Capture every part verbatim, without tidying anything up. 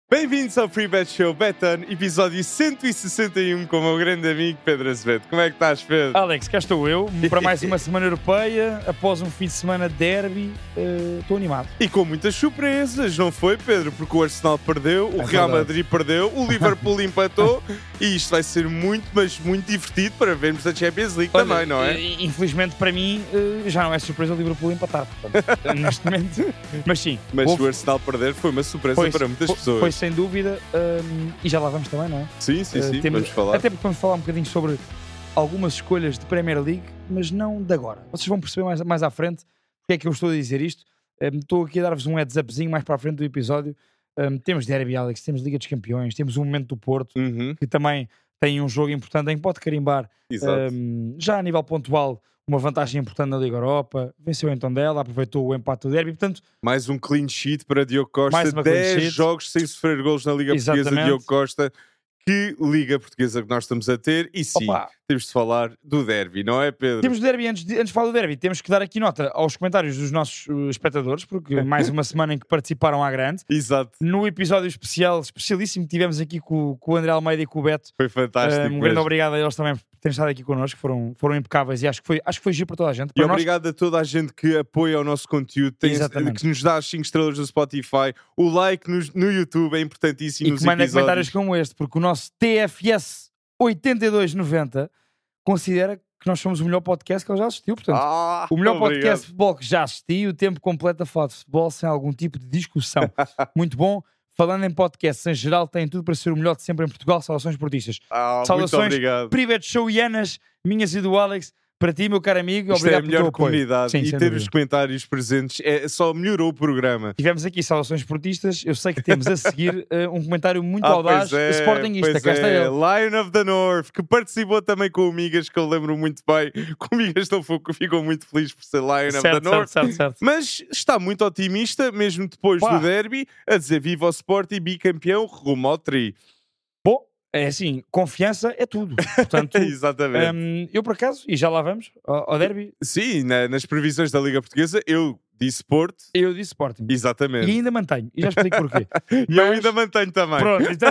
Bem-vindos ao Free Bet Show Beton, episódio cento e sessenta e um com o meu grande amigo Pedro Azevedo. Como é que estás, Pedro? Alex, cá estou eu, para mais uma semana europeia, após um fim de semana derby, uh, estou animado. E com muitas surpresas, não foi, Pedro? Porque o Arsenal perdeu, o É Real verdade. Madrid perdeu, o Liverpool empatou e isto vai ser muito, mas muito divertido para vermos a Champions League Olha, também, não é? uh, Infelizmente para mim uh, já não é surpresa o Liverpool empatar, portanto, neste momento. Mas sim, Mas houve- o Arsenal perder foi uma surpresa foi, para muitas foi, pessoas. foi sem dúvida, um, e já lá vamos também, não é? Sim, sim, Uh, sim, temos- vamos falar. Até porque vamos falar um bocadinho sobre algumas escolhas de Premier League, mas não de agora. Vocês vão perceber mais, mais à frente porque é que eu estou a dizer isto. Um, estou aqui a dar-vos um heads upzinho mais para a frente do episódio. Um, temos Derby, Alex, temos Liga dos Campeões, temos o momento do Porto, Uhum, que também tem um jogo importante em que pode carimbar, exato. um, já a nível pontual, uma vantagem importante na Liga Europa. Venceu em Tondela, aproveitou o empate do Derby, portanto, Mais um clean sheet para Diogo Costa. Mais uma clean dez sheet. jogos sem sofrer golos na Liga Portuguesa. Exatamente. Diogo Costa. Que Liga Portuguesa que nós estamos a ter. E sim, opa, temos de falar do derby, não é, Pedro? temos o Derby, antes de, antes de falar do Derby, temos que dar aqui nota aos comentários dos nossos uh, espectadores, porque mais uma semana em que participaram à grande. Exato. No episódio especial, especialíssimo que tivemos aqui com, com o André Almeida e com o Beto, Foi fantástico. um grande mesmo. obrigado a eles também por terem estado aqui connosco, foram, foram impecáveis e acho que foi, acho que foi giro para toda a gente. E Para nós, obrigado a toda a gente que apoia o nosso conteúdo, tem, Exatamente. que nos dá as cinco estrelas do Spotify, o like no, no YouTube é importantíssimo e nos que manda comentários episódios. como este, porque o nosso T F S oitenta e dois noventa considera que nós somos o melhor podcast que ele já assistiu. Portanto, Ah, o melhor obrigado. podcast de futebol que já assisti, o tempo completo a falar de futebol sem algum tipo de discussão. Muito bom. Falando em podcasts em geral, tem tudo para ser o melhor de sempre em Portugal. Saudações esportistas. Ah, muito Saudações, obrigado. Privet Show e Anas, minhas e do Alex, para ti, meu caro amigo. Isto é a Obrigado pelo melhor teu apoio. comunidade Sim, e sem ter dúvida. os comentários presentes é, só melhorou o programa. Tivemos aqui saudações esportistas. Eu sei que temos a seguir uh, um comentário muito Ah, audaz, pois é, sportinguista. pois Cá está é. ele. Lion of the North, que participou também com o Migas, que eu lembro muito bem. Que o Migas não foi- ficou muito feliz por ser Lion of the Certo, North. certo, certo, certo. Mas está muito otimista, mesmo depois Pá. do derby, a dizer viva o Sporting, bicampeão, rumo ao tri. Bom, é assim, confiança é tudo. Portanto, Exatamente. um, eu por acaso, e já lá vamos, ao, ao derby, Sim, na- nas previsões da Liga Portuguesa, eu disse Porto. eu disse Sporting. Exatamente. E ainda mantenho. E já explico porquê. E eu Mas- ainda mantenho também. Pronto, então,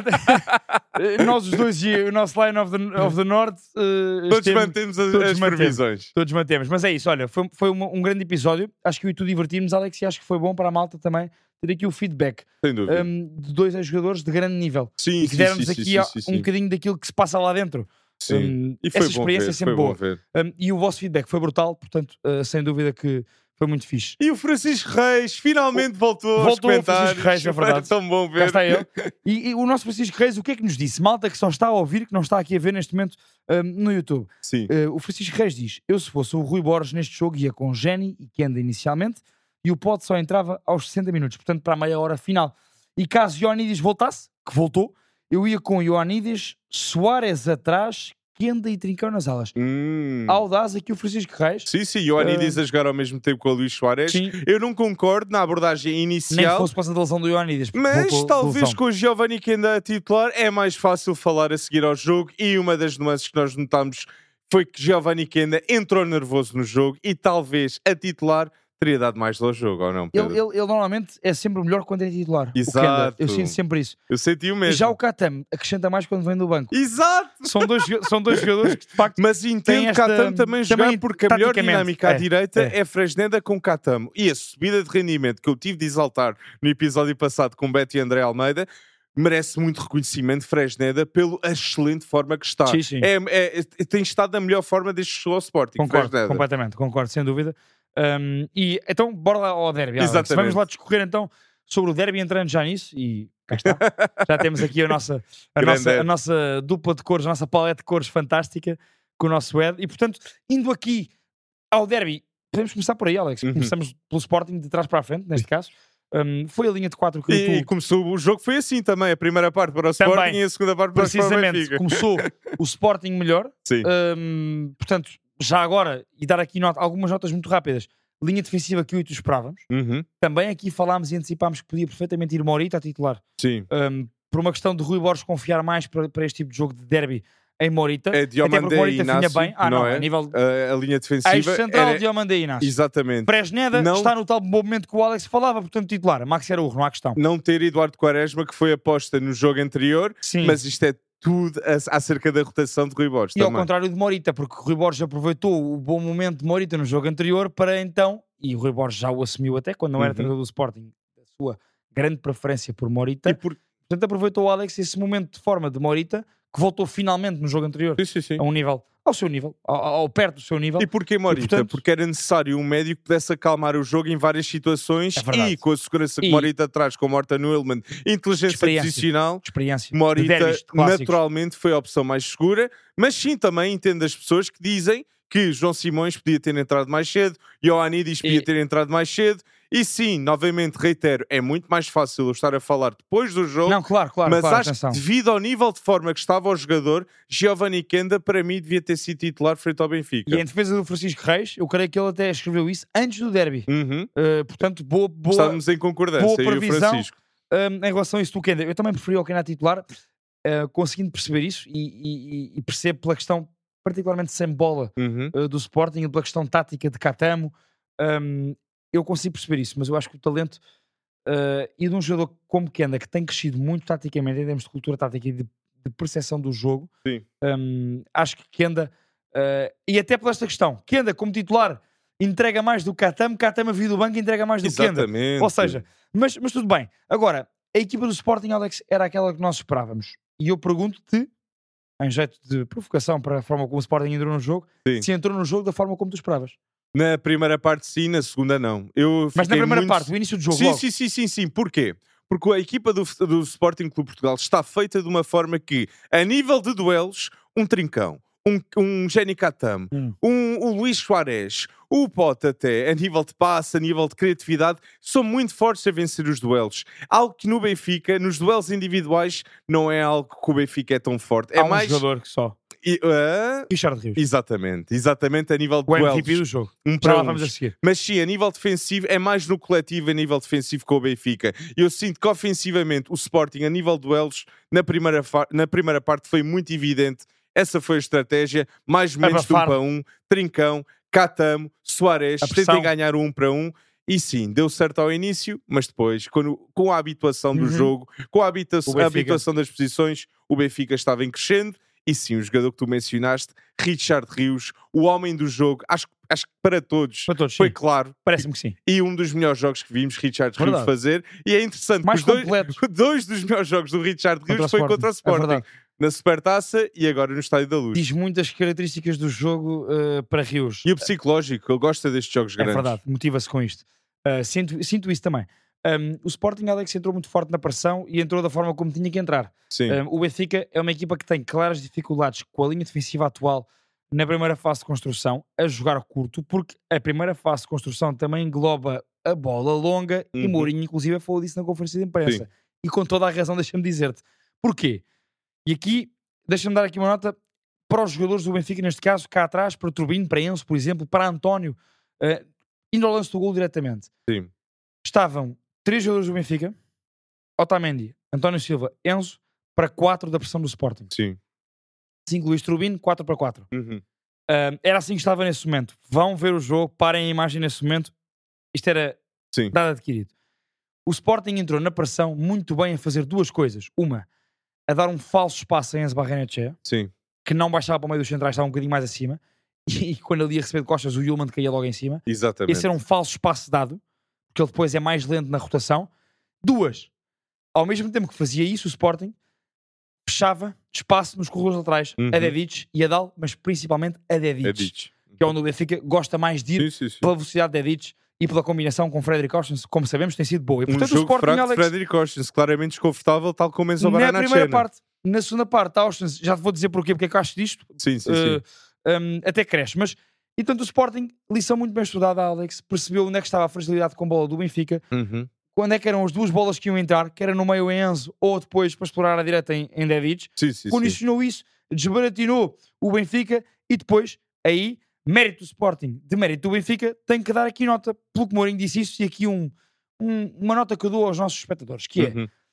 nós os dois e o nosso Lion of the, of the North uh, Todos esteve- mantemos as, todos as mantemos. previsões. todos mantemos. Mas é isso, olha, foi, foi um, um grande episódio. Acho que eu e tu divertimos, Alex, e acho que foi bom para a malta também ter aqui o feedback Sem dúvida. um, de dois jogadores de grande nível. sim, E que sim, deram-nos sim, aqui sim, ó, sim, um sim. bocadinho daquilo que se passa lá dentro. Sim. Um, E foi essa bom experiência ver, é sempre foi bom boa. ver. Um, e o vosso feedback foi brutal, portanto, uh, sem dúvida que foi muito fixe. E o Francisco Reis finalmente voltou, aos Voltou o comentários. Francisco Reis, é verdade. Foi tão bom ver. Cá está ele. E, e o nosso Francisco Reis, o que é que nos disse? Malta que só está a ouvir, que não está aqui a ver neste momento um, no YouTube. Sim. Uh, o Francisco Reis diz: eu se fosse o Rui Borges neste jogo ia com Geni e Kenda inicialmente e o Pod só entrava aos sessenta minutos, portanto para a meia hora final. E caso Ioannidis voltasse, que voltou, eu ia com Ioannidis, Soares atrás, Kenda e Trincão nas alas. Hum. Audaz aqui o Francisco Reis. Sim, sim, Ioannidis a jogar ao mesmo tempo com o Luís Soares. Sim. Eu não concordo na abordagem Nem que inicial, fosse para a lesão do Ioannidis. porque mas voltou de talvez lesão. com o Giovanni Kenda a titular é mais fácil falar a seguir ao jogo. E uma das nuances que nós notámos foi que Giovanni Kenda entrou nervoso no jogo e talvez a titular teria dado mais ao jogo, ou não, Pedro? Ele, ele, ele normalmente é sempre o melhor quando é titular. O Exato. Kenda. Eu sinto sempre isso. Eu senti o E mesmo. já o Katam acrescenta mais quando vem do banco. Exato! São dois, são dois jogadores que de facto Mas Tem entendo esta- Catam também jogar também porque a melhor taticamente, dinâmica à é, direita é. é, Fresneda com Catam. E a subida de rendimento que eu tive de exaltar no episódio passado com Beto e André Almeida merece muito reconhecimento, Fresneda, pela excelente forma que está. Sim, sim. É, é- é- tem estado na melhor forma desde que chegou ao Sporting. concordo Fresneda. completamente, concordo, sem dúvida. Um, e então, bora lá ao derby. Alex. Exatamente. Vamos lá discorrer então sobre o derby, entrando já nisso. E cá está. Já temos aqui a nossa, a Grande nossa, Ed. a nossa dupla de cores, a nossa paleta de cores fantástica com o nosso Ed. E portanto, indo aqui ao derby, podemos começar por aí, Alex. Uhum. Começamos pelo Sporting de trás para a frente, neste caso. Um, foi a linha de quatro que E, tu começou, o jogo foi assim também. A primeira parte para o Também. Sporting e a segunda parte para o precisamente Benfica. começou o Sporting melhor. Sim. Um, portanto, já agora, e dar aqui nota, algumas notas muito rápidas, linha defensiva que eu e tu esperávamos. Uhum. Também aqui falámos e antecipámos que podia perfeitamente ir Morita a titular. Sim. Um, por uma questão de Rui Borges confiar mais para, para este tipo de jogo de derby em Morita. É Até porque Diomandé e Morita vinha Inácio, bem. Ah, não não, é? a nível A, a linha defensiva ex-central, era... Diomandé e Inácio. Exatamente. Presneda Não- está no tal bom momento que o Alex falava, portanto titular. Max Araújo, não há questão. Não ter Eduardo Quaresma, que foi aposta no jogo anterior, Sim. mas isto é tudo a- acerca da rotação de Rui Borges E ao também. contrário de Morita, porque o Rui Borges aproveitou o bom momento de Morita no jogo anterior para então, e o Rui Borges já o assumiu até quando não era Uhum. treinador do Sporting, a sua grande preferência por Morita. E por... Portanto, aproveitou o Alex esse momento de forma de Morita, que voltou finalmente no jogo anterior Sim, sim, sim. a um nível, ao seu nível, ao, ao perto do seu nível. E porquê Morita? E, portanto- Porque era necessário um médico que pudesse acalmar o jogo em várias situações É verdade. e com a segurança que E- Morita traz com Morten Nullman, inteligência Experiência. posicional, Experiência. de Morita derbys, de clássicos. naturalmente foi a opção mais segura, mas sim também entendo as pessoas que dizem que João Simões podia ter entrado mais cedo, Ioannidis podia E- ter entrado mais cedo, e sim, novamente reitero, é muito mais fácil eu estar a falar depois do jogo, Não, claro, claro, mas claro, acho atenção. que devido ao nível de forma que estava o jogador, Giovanni Kenda para mim devia ter sido titular frente ao Benfica. E em defesa do Francisco Reis, eu creio que ele até escreveu isso antes do derby. Uhum. Uh, portanto, boa, boa, Estávamos em concordância, boa eu e o previsão. Francisco. um, em relação a isso do Kenda. Eu também preferi o Kenda titular, uh, conseguindo perceber isso e, e, e percebo pela questão, particularmente sem bola, Uhum. uh, do Sporting e pela questão tática de Catamo. Um, eu consigo perceber isso, mas eu acho que o talento uh, e de um jogador como Kenda, que tem crescido muito taticamente em termos de cultura tática e de, de percepção do jogo, Sim. um, acho que Kenda, uh, e até por esta questão, Kenda como titular entrega mais do que Catamo, Catamo a vir do banco entrega mais do que Kenda. Exatamente. Ou seja, mas, mas tudo bem. Agora, a equipa do Sporting, Alex, era aquela que nós esperávamos. E eu pergunto-te, em jeito de provocação para a forma como o Sporting entrou no jogo, Sim. se entrou no jogo da forma como tu esperavas. Na primeira parte sim, na segunda não. Eu Mas na fiquei primeira muito... parte, o início do jogo, Sim, logo. sim, sim, sim, sim. Porquê? Porque a equipa do, do Sporting Clube Portugal está feita de uma forma que, a nível de duelos, um Trincão, um, um Jenny Catamo, Hum. um, o Luís Soares, o Pote até, a nível de passe, a nível de criatividade, são muito fortes a vencer os duelos. Algo que no Benfica, nos duelos individuais, não é algo que o Benfica é tão forte. É Há um mais... jogador que só. E, ah, Richard Rios. exatamente, exatamente a nível de O duelos. M V P do jogo. Um Já para lá uns. vamos a seguir. Mas sim, a nível defensivo, é mais no coletivo a nível defensivo com o Benfica. E eu sinto que ofensivamente o Sporting, a nível de duelos, na primeira, fa- na primeira parte foi muito evidente. Essa foi a estratégia, mais ou menos de um Abafar. para um, Trincão, Catamo, Soares, A pressão. tentem ganhar o um para um. E sim, deu certo ao início, mas depois, quando, com a habituação do Uhum. jogo, com a, habita- O Benfica. a habituação das posições, o Benfica estava em crescendo. E sim, o jogador que tu mencionaste, Richard Rios, o homem do jogo, acho, acho que para todos, Para todos, foi sim. claro. Parece-me que sim. E um dos melhores jogos que vimos Richard Rios Verdade. fazer. E é interessante Mais que os dois, completo. dois dos melhores jogos do Richard Contra Rios o foi Sporting. contra o É Sporting. verdade. Na Supertaça e agora no Estádio da Luz. Diz muitas características do jogo uh, para Rios. E o psicológico, ele gosta destes jogos É grandes. verdade, motiva-se com isto. Uh, sinto, sinto isso também. Um, o Sporting, Alex, entrou muito forte na pressão e entrou da forma como tinha que entrar. Sim, Um, o Benfica é uma equipa que tem claras dificuldades com a linha defensiva atual na primeira fase de construção, a jogar curto, porque a primeira fase de construção também engloba a bola longa e Uhum. Mourinho, inclusive, falou disso na conferência de imprensa. Sim. E com toda a razão, deixa-me dizer-te. Porquê? E aqui, deixa-me dar aqui uma nota para os jogadores do Benfica, neste caso, cá atrás, para Turbino, para Enzo, por exemplo, para António, uh, indo ao lance do gol diretamente. sim. Estavam três jogadores do Benfica, Otamendi, António Silva, Enzo, para quatro da pressão do Sporting. Sim. cinco Luís Turbino, quatro para quatro. Uhum. Um, era assim que estava nesse momento. Vão ver o jogo, parem a imagem nesse momento. Isto era Sim. dado adquirido. O Sporting entrou na pressão muito bem a fazer duas coisas. Uma, a dar um falso espaço a Enzo Barrenetxea, Sim. que não baixava para o meio dos centrais, estava um bocadinho mais acima. E quando ele ia receber de costas, o Yulman caía logo em cima. Exatamente. Esse era um falso espaço dado, porque ele depois é mais lento na rotação. Duas, ao mesmo tempo que fazia isso, o Sporting fechava espaço nos corredores laterais, Uhum. a Dedic e a Dal, mas principalmente a Dedic, É dito. que é onde o Benfica gosta mais de ir Sim, sim, sim. pela velocidade de Dedic e pela combinação com Frederic Oshens, como sabemos, tem sido boa. E Um portanto o jogo Sporting, fraco de Alex, Frederic Oshens, claramente desconfortável, tal como Enzo na Barrenetxea. primeira parte, na segunda parte, a Oshens, já te vou dizer porquê, porque é que eu acho disto, Sim, sim, Uh, sim. um, até cresce. Mas, e tanto o Sporting, lição muito bem estudada, Alex, percebeu onde é que estava a fragilidade com bola do Benfica, Uhum. quando é que eram as duas bolas que iam entrar, que era no meio em Enzo ou depois para explorar a direita em, em Dedic, Sim, sim, sim. condicionou isso, desbaratinou o Benfica e depois, aí, mérito do Sporting, de mérito do Benfica, tem que dar aqui nota, pelo que Mourinho disse isso, e aqui um, um- uma nota que eu dou aos nossos espectadores, que é, Uhum.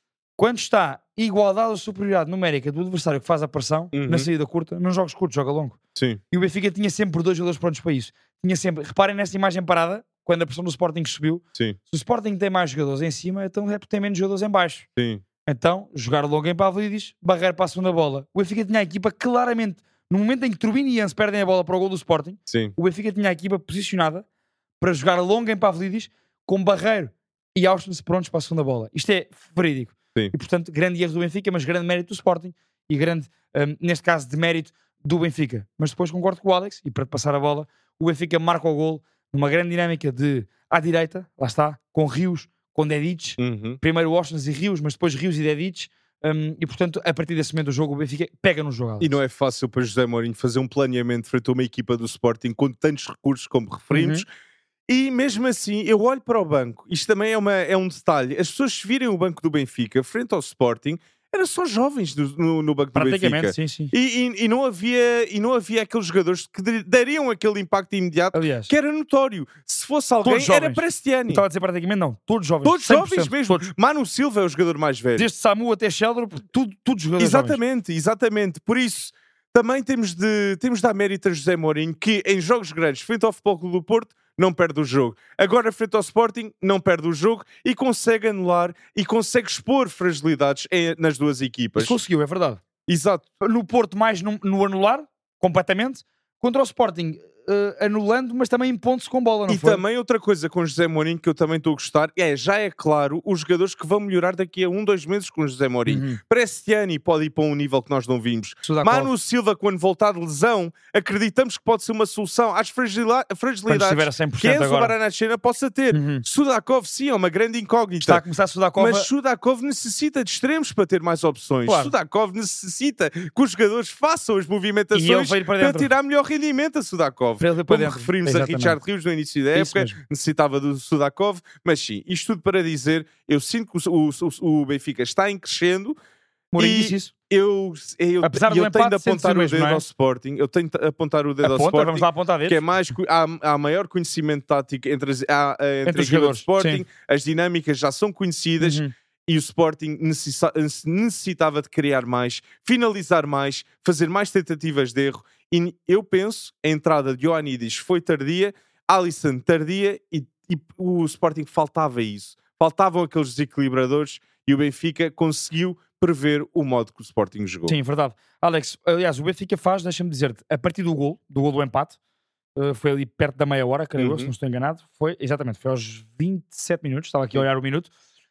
Quando está igualdade ou superioridade numérica do adversário que faz a pressão, Uhum. na saída curta, nos jogos curtos joga longo. Sim, E o Benfica tinha sempre dois jogadores prontos para isso. Tinha sempre, reparem nesta imagem parada, quando a pressão do Sporting subiu, sim, se o Sporting tem mais jogadores em cima, então é porque tem menos jogadores em baixo. sim. Então, jogar longo em Pavlidis, barreira para a segunda bola. O Benfica tinha a equipa claramente, no momento em que Turbin e Jans perdem a bola para o gol do Sporting, Sim. o Benfica tinha a equipa posicionada para jogar longo em Pavlidis, com Barreiro e Austin prontos para a segunda bola. Isto é verídico. Sim. E, portanto, grande erro do Benfica, mas grande mérito do Sporting e grande, um, neste caso, de mérito do Benfica. Mas depois concordo com o Alex, e para te passar a bola, o Benfica marca o gol numa grande dinâmica de à direita, lá está, com Rios, com Dedic, Uhum. primeiro Washington e Rios, mas depois Rios e Dedic, um, e portanto, a partir desse momento do jogo, o Benfica pega no jogo. Alex. E não é fácil para José Mourinho fazer um planeamento frente a uma equipa do Sporting com tantos recursos como referimos. Uhum. E mesmo assim, eu olho para o banco. Isto também é, uma, é um detalhe. As pessoas, se virem o banco do Benfica frente ao Sporting, eram só jovens no, no, no banco do Praticamente, Benfica. sim, sim. E, e, e, não havia, e não havia aqueles jogadores que dar- dariam aquele impacto imediato Aliás, que era notório. Se fosse alguém, Todos era jovens. Prestiani. estava a dizer praticamente não, todos jovens. Todos cem por cento, jovens mesmo. Todos. Manu Silva é o jogador mais velho. Desde Samu até Sheldrop, tudo, tudo jogadores jovens. Exatamente, exatamente. Por isso, também temos de, temos de dar mérito a José Mourinho, que em jogos grandes, frente ao Futebol Clube do Porto, não perde o jogo. Agora, frente ao Sporting, não perde o jogo e consegue anular e consegue expor fragilidades em- nas duas equipas. Isso conseguiu, é verdade. Exato. No Porto, mais no, no anular, completamente. Contra o Sporting, eh, anulando, mas também impondo-se com bola, não E foi? também outra coisa com José Mourinho que eu também estou a gostar é, já é claro, os jogadores que vão melhorar daqui a um, dois meses com o José Mourinho. Uhum. Prestiani pode ir para um nível que nós não vimos. Sudakov. Manu Silva, quando voltar de lesão, acreditamos que pode ser uma solução às fragila- Quando fragilidades estiver a cem por que cento Enzo agora. Baranachena possa ter. Uhum. Sudakov, sim, é uma grande incógnita. Está a começar a Sudakov. Mas Sudakov necessita de extremos para ter mais opções. Claro. Sudakov necessita que os jogadores façam as E ele movimentações veio para para dentro. tirar melhor rendimento a Sudakov. Para ele vir para Como dentro. referimos Exatamente. a Richard Rios no início da É isso época, mesmo. necessitava do Sudakov, mas sim, isto tudo para dizer, eu sinto que o, o- o Benfica está em crescendo. Mourinho e- disse isso. Eu, eu, Apesar do eu tenho de empate, sente-se apontar o o mesmo, dedo não é? ao Sporting. Eu tenho de apontar o dedo ao Aponta, Sporting. vamos lá apontar dedos. Que é mais, co- há, há maior conhecimento tático entre, as, há, eh, entre, Entre a os equipa do jogadores, Sporting, sim. as dinâmicas já são conhecidas Uhum. e o Sporting necessa- necessitava de criar mais, finalizar mais, fazer mais tentativas de erro. E eu penso a entrada de Ioannidis foi tardia, Alisson tardia e, e o Sporting faltava isso. Faltavam aqueles desequilibradores e o Benfica conseguiu prever o modo que o Sporting jogou. Sim, verdade. Alex, aliás, o Benfica faz, deixa-me dizer-te, a partir do gol, do gol do empate, uh, foi ali perto da meia hora, creio eu, Uhum. se não estou enganado, foi, exatamente, foi aos vinte e sete minutos, estava aqui a olhar o minuto,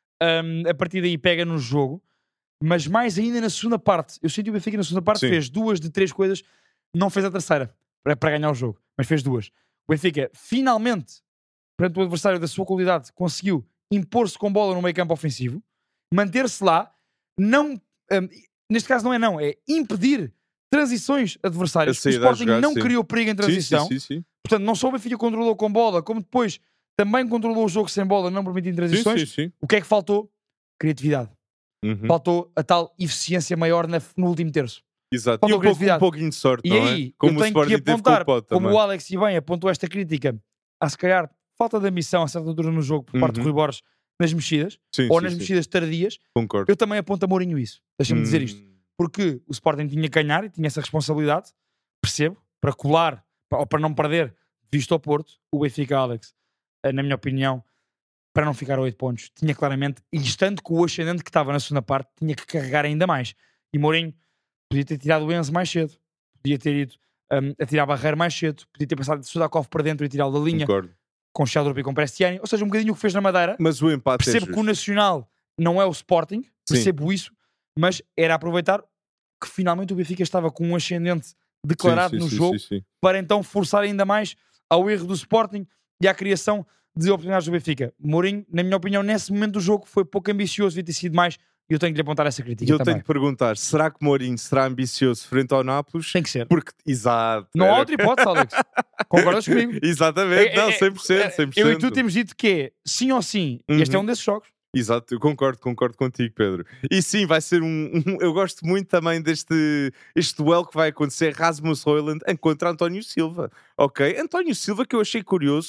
Um, a partir daí pega no jogo, mas mais ainda na segunda parte, eu senti o Benfica na segunda parte Sim. fez duas de três coisas, não fez a terceira, para, para ganhar o jogo, mas fez duas. O Benfica, finalmente, perante o adversário da sua qualidade, conseguiu impor-se com bola no meio campo ofensivo, manter-se lá, não, um, neste caso não é não, é impedir transições adversárias. A O saída a Sporting jogar, não sim. criou perigo em transição. Sim, sim, sim, sim. Portanto, não só o Benfica controlou com bola, como depois também controlou o jogo sem bola, não permitindo Sim, transições. sim, sim. O que é que faltou? Criatividade. Uhum. Faltou a tal eficiência maior na- no último terço. Exato. Faltou E um, pouco, criatividade. um pouquinho de sorte, E não aí, é? Como eu o tenho que Sporting teve com apontar, o Pote como também. o Alex e bem apontou esta crítica, a se calhar falta de ambição a certa altura no jogo por parte Uhum. do Rui Borges nas mexidas, Sim, ou sim, nas sim. mexidas tardias. Concordo. Eu também aponto a Mourinho isso. Deixa-me dizer isto. Hum, Porque o Sporting tinha que ganhar e tinha essa responsabilidade, percebo, para colar pa- ou para não perder, visto ao Porto, o Benfica, Alex, eh, na minha opinião, para não ficar a oito pontos, tinha claramente, e estando com o ascendente que estava na segunda parte, tinha que carregar ainda mais. E Mourinho podia ter tirado o Enzo mais cedo, podia ter ido um, a tirar a barreira mais cedo, podia ter passado de Sudakov para dentro e tirá-lo da linha, Concordo. com Sheldrop e com Prestiani, ou seja, um bocadinho o que fez na Madeira. Mas o empate Percebo é que o justo. Nacional não é o Sporting, percebo isso, mas era aproveitar que finalmente o Benfica estava com um ascendente declarado Sim, sim, no sim, jogo sim, sim. para então forçar ainda mais ao erro do Sporting e à criação de oportunidades do Benfica. Mourinho, na minha opinião, nesse momento do jogo foi pouco ambicioso, devia ter sido mais, e eu tenho que lhe apontar essa E crítica eu também. tenho que perguntar, será que Mourinho será ambicioso frente ao Nápoles? Tem que ser. Porque, exato. Não há era- outra hipótese, Alex. Concordas comigo? Exatamente, É- não, é- cem por cento, cem por cento. Eu e tu temos dito que é sim ou sim, e este é Uhum. um desses jogos. Exato, eu concordo, concordo contigo, Pedro. E sim, vai ser um, um- eu gosto muito também deste este duelo que vai acontecer, Rasmus Højlund contra António Silva. Ok? António Silva, que eu achei curioso,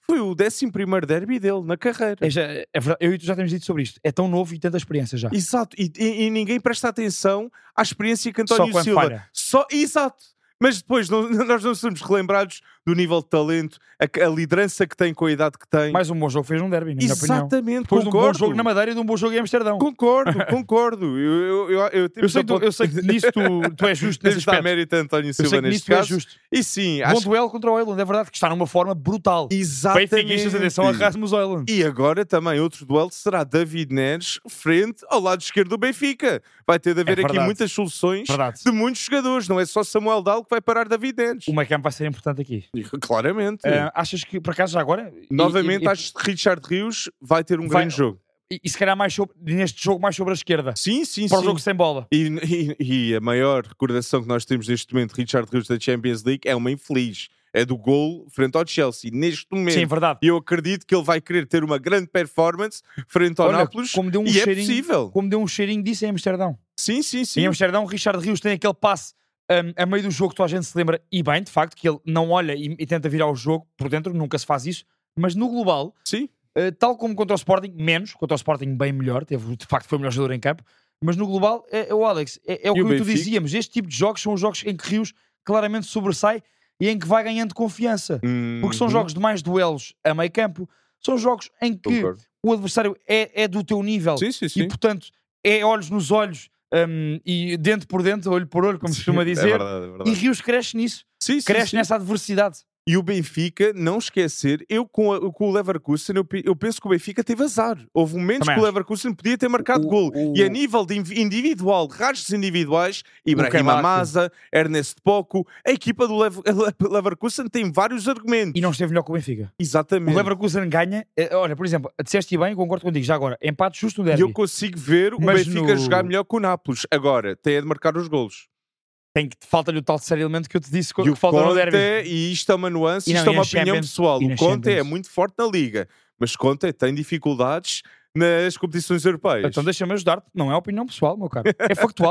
Foi o décimo primeiro derby dele na carreira. É, já, é verdade, eu e tu já temos dito sobre isto. É tão novo e tanta experiência já. Exato, e, e- e ninguém presta atenção à experiência que Só António quando Silva. falha. Só, exato. Mas depois não- nós não somos relembrados do nível de talento, a, a liderança que tem com a idade que tem. Mais um bom jogo fez um derby, na minha opinião. Exatamente, Depois de um bom concordo. jogo na Madeira e de um bom jogo em Amsterdão. Concordo, concordo. Eu, eu, eu, eu, Eu sei, que tu, eu sei que nisso tu, tu és justo nesse Temos de dar aspecto. mérito a António Eu sei Silva que nisso neste tu és caso. justo. E sim, Bom acho duelo contra o Oiland, é verdade que está numa forma brutal. exatamente. Benfiquistas, atenção a Rasmus Oiland. E agora também outro duelo será David Neres frente ao lado esquerdo do Benfica. Vai ter de haver É aqui verdade. muitas soluções Verdade. de muitos jogadores. Não é só Samuel Dal que vai parar David Neres. O meio campo vai ser importante aqui. Claramente. Ah, achas que, por acaso, já agora... e- Novamente, e, e, acho que Richard Rios vai ter um Vai- grande jogo. e, e se calhar mais sobre, neste jogo mais sobre a esquerda. Sim, sim, Para o sim. jogo sem bola. E, e- e a maior recordação que nós temos neste momento de Richard Rios da Champions League é uma infeliz. É do gol frente ao Chelsea. Neste momento. Sim, verdade. E eu acredito que ele vai querer ter uma grande performance frente ao Olha, Nápoles. como deu um e é cheirinho, possível. Como deu um cheirinho disso em Amsterdão. Sim, sim, sim. Em Amsterdão, Richard Rios tem aquele passe um, a meio do jogo que toda a gente se lembra, e bem, de facto, que ele não olha e, e tenta virar o jogo por dentro, nunca se faz isso, mas no global, Sim. uh, tal como contra o Sporting, menos, contra o Sporting bem melhor, teve, de facto foi o melhor jogador em campo, mas no global, é, é o Alex, é, é o E que o eu e tu Benfica? dizíamos, este tipo de jogos são os jogos em que Rios claramente sobressai e em que vai ganhando confiança, porque são Uhum. jogos de mais duelos a meio campo, são jogos em que Concordo. o adversário é, é do teu nível, Sim, sim, sim. e portanto é olhos nos olhos um, e dente por dente, olho por olho, como se costuma É dizer, verdade, é verdade. e Rios cresce nisso, Sim, sim, cresce sim. nessa adversidade. E o Benfica, não esquecer, eu com, a- com o Leverkusen, eu, pe- eu penso que o Benfica teve azar. Houve momentos Também que o acho. Leverkusen podia ter marcado O- gol. o- E a nível de invi- individual, de rastros individuais, Ibrahim Kemak. Amaza, Ernest Poco, a equipa do Lev- Le- Leverkusen tem vários argumentos. E não esteve melhor que o Benfica. Exatamente. O Leverkusen ganha, eh, olha, por exemplo, disseste bem, concordo contigo, já agora, empate justo no E derby. eu consigo ver o Mas Benfica no- jogar melhor que o Nápoles. Agora, tem é de marcar os golos. Tem que, falta-lhe o tal terceiro elemento que eu te disse que E o falta no derby. Conte, e isto é uma nuance, E não, isto é e uma na opinião Champions? pessoal. E O na Conte é Champions? muito forte na Liga, mas Conte tem dificuldades nas competições europeias. Então deixa-me ajudar-te, não é opinião pessoal, meu caro, é factual.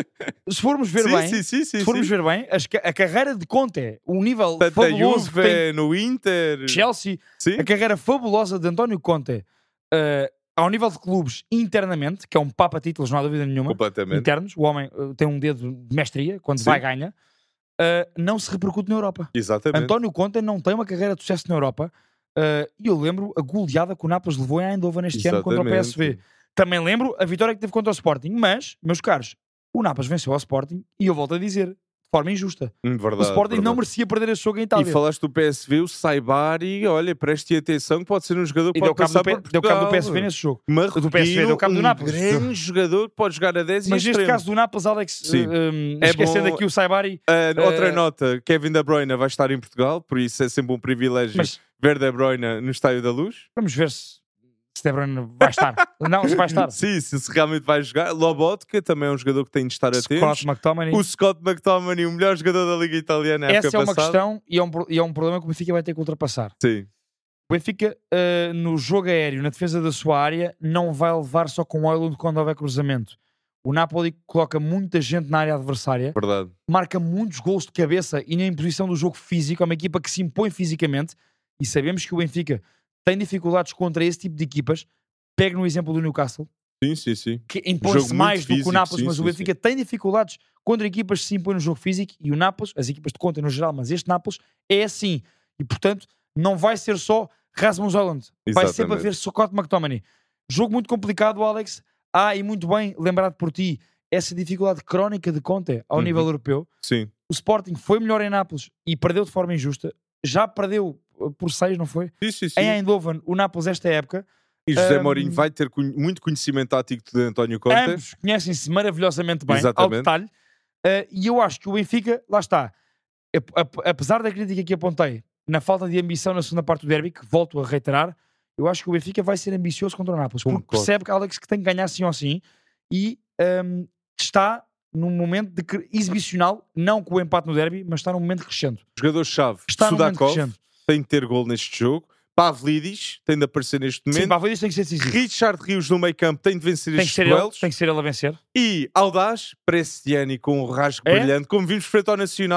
Se formos ver sim, bem, sim, sim, sim, se formos sim. ver bem, as ca- a carreira de Conte, o nível Tanto a fabuloso que tem Juve, no Inter. Chelsea, Sim, a carreira fabulosa de António Conte eh, ao nível de clubes internamente, que é um papa títulos, não há dúvida nenhuma, completamente. internos, o homem eh, tem um dedo de mestria, quando Sim. vai ganha, eh, não se repercute na Europa. Exatamente. António Conte não tem uma carreira de sucesso na Europa, eh, e eu lembro a goleada que o Nápoles levou em Eindhoven este ano contra o P S V. Exatamente. Também lembro a vitória que teve contra o Sporting, mas, meus caros, o Nápoles venceu ao Sporting, e eu volto a dizer, de forma injusta. Hum, verdade, o Sporting não verdade. merecia perder esse jogo em E Itália. falaste do P S V, o Saibari, olha, preste atenção que pode ser um jogador que E deu pode cabo, do passar P- por deu cabo do Portugal. P S V nesse jogo. Marroquino, do P S V, deu cabo do um Nápoles. grande jogador que pode jogar a dez e Mas neste extremo. caso do Nápoles, Alex, Sim. eh, um, É esquecendo bom- aqui o Saibari, Ah, outra Eh, nota, Kevin De Bruyne vai estar em Portugal, por isso é sempre um privilégio mas ver De Bruyne no Estádio da Luz. vamos ver se, se De Bruyne vai estar. Não, se vai estar. Sim, se, se realmente vai jogar. Lobotka também é um jogador que tem de estar atento. Scott McTominay. O Scott McTominay, o melhor jogador da Liga Italiana na Essa época é uma passada. questão e é um, pro- e é um problema que o Benfica vai ter que ultrapassar. Sim, O Benfica, eh, no jogo aéreo, na defesa da sua área, não vai levar só com o Oilund quando houver cruzamento. O Napoli coloca muita gente na área adversária, verdade. marca muitos gols de cabeça e na imposição do jogo físico. É uma equipa que se impõe fisicamente e sabemos que o Benfica tem dificuldades contra esse tipo de equipas. Pegue no exemplo do Newcastle, Sim, sim, sim. que Jogo impõe-se muito mais do que o físico, Nápoles, sim, mas o sim, Benfica tem dificuldades contra equipas que se impõem no jogo físico, e o Nápoles, as equipas de conta no geral, mas este Nápoles é assim. E portanto, não vai ser só Rasmus Hojlund, vai sempre Exatamente. haver Scott McTominay. Jogo muito complicado, Alex. Ah, e muito bem lembrado por ti, essa dificuldade crónica de Conte ao Uhum. nível europeu. Sim, O Sporting foi melhor em Nápoles e perdeu de forma injusta. Já perdeu uh, por seis, não foi? sim, sim. sim. Em Eindhoven, o Nápoles esta época. E José Ahm, Mourinho vai ter conhe- muito conhecimento tático de António Conte. Ambos conhecem-se maravilhosamente bem, ao Exatamente. detalhe. Uh, e eu acho que o Benfica, lá está, ap- ap- apesar da crítica que apontei na falta de ambição na segunda parte do derby, que volto a reiterar, eu acho que o Benfica vai ser ambicioso contra o Nápoles, porque Concordo. percebe que Alex que tem que ganhar sim ou sim, e um, está num momento de cre- exibicional, não com o empate no derby, mas está num momento crescente. Jogador-chave, Está num momento Sudakov, crescente. tem de ter gol neste jogo. Pavlidis tem de aparecer neste Sim, momento. para isso tem que ser decisivo. Richard Rios no meio campo tem de vencer Tem que estes ser ele, duelos. tem que ser ele a vencer. E Audaz, Prestiani com um rasgo É? brilhante, como vimos frente ao Nacional,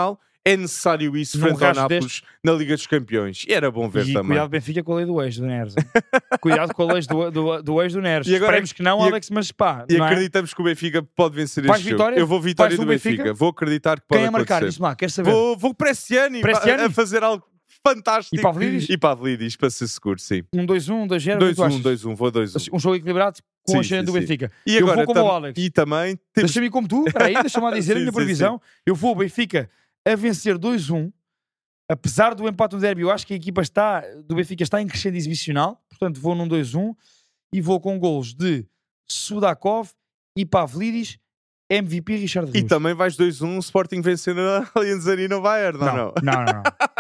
É necessário isso Num frente ao rasgo Nápoles na Liga dos Campeões. E era bom ver E também. cuidado, Benfica, com a lei do ex do Neres. hein? Cuidado com a lei do, do, do ex do Neres. E agora- Esperemos que não, e- Alex, mas pá. E não é? acreditamos que o Benfica pode vencer Vais este jogo. vitória? Eu vou vitória Vais do do Benfica. Benfica? Vou acreditar que pode Quem é marcar? acontecer. Diz-me lá, queres saber? Vou, vou para este ano e Para este va- ano? a fazer algo fantástico. E Pavlidis? E Pavlidis, para ser seguro, sim. Um dois um, um dois zero, o que tu dois um, achas? dois um, vou dois um. Assim, Um jogo equilibrado com Sim, a cena sim, do sim. Benfica. E eu agora vou como tam- o Alex. E também temos... Deixa-me ir como tu. Espera aí, deixa-me lá dizer a Sim, minha sim, previsão. Eu vou o Benfica a vencer dois um. Apesar do empate no derby, eu acho que a equipa está, do Benfica está em crescendo exibicional. Portanto, vou num dois um e vou com golos de Sudakov e Pavlidis, M V P Richard E Rios. também vais dois um, Sporting vencendo a Allianz Arena no Bayern, não, não? não, não. não.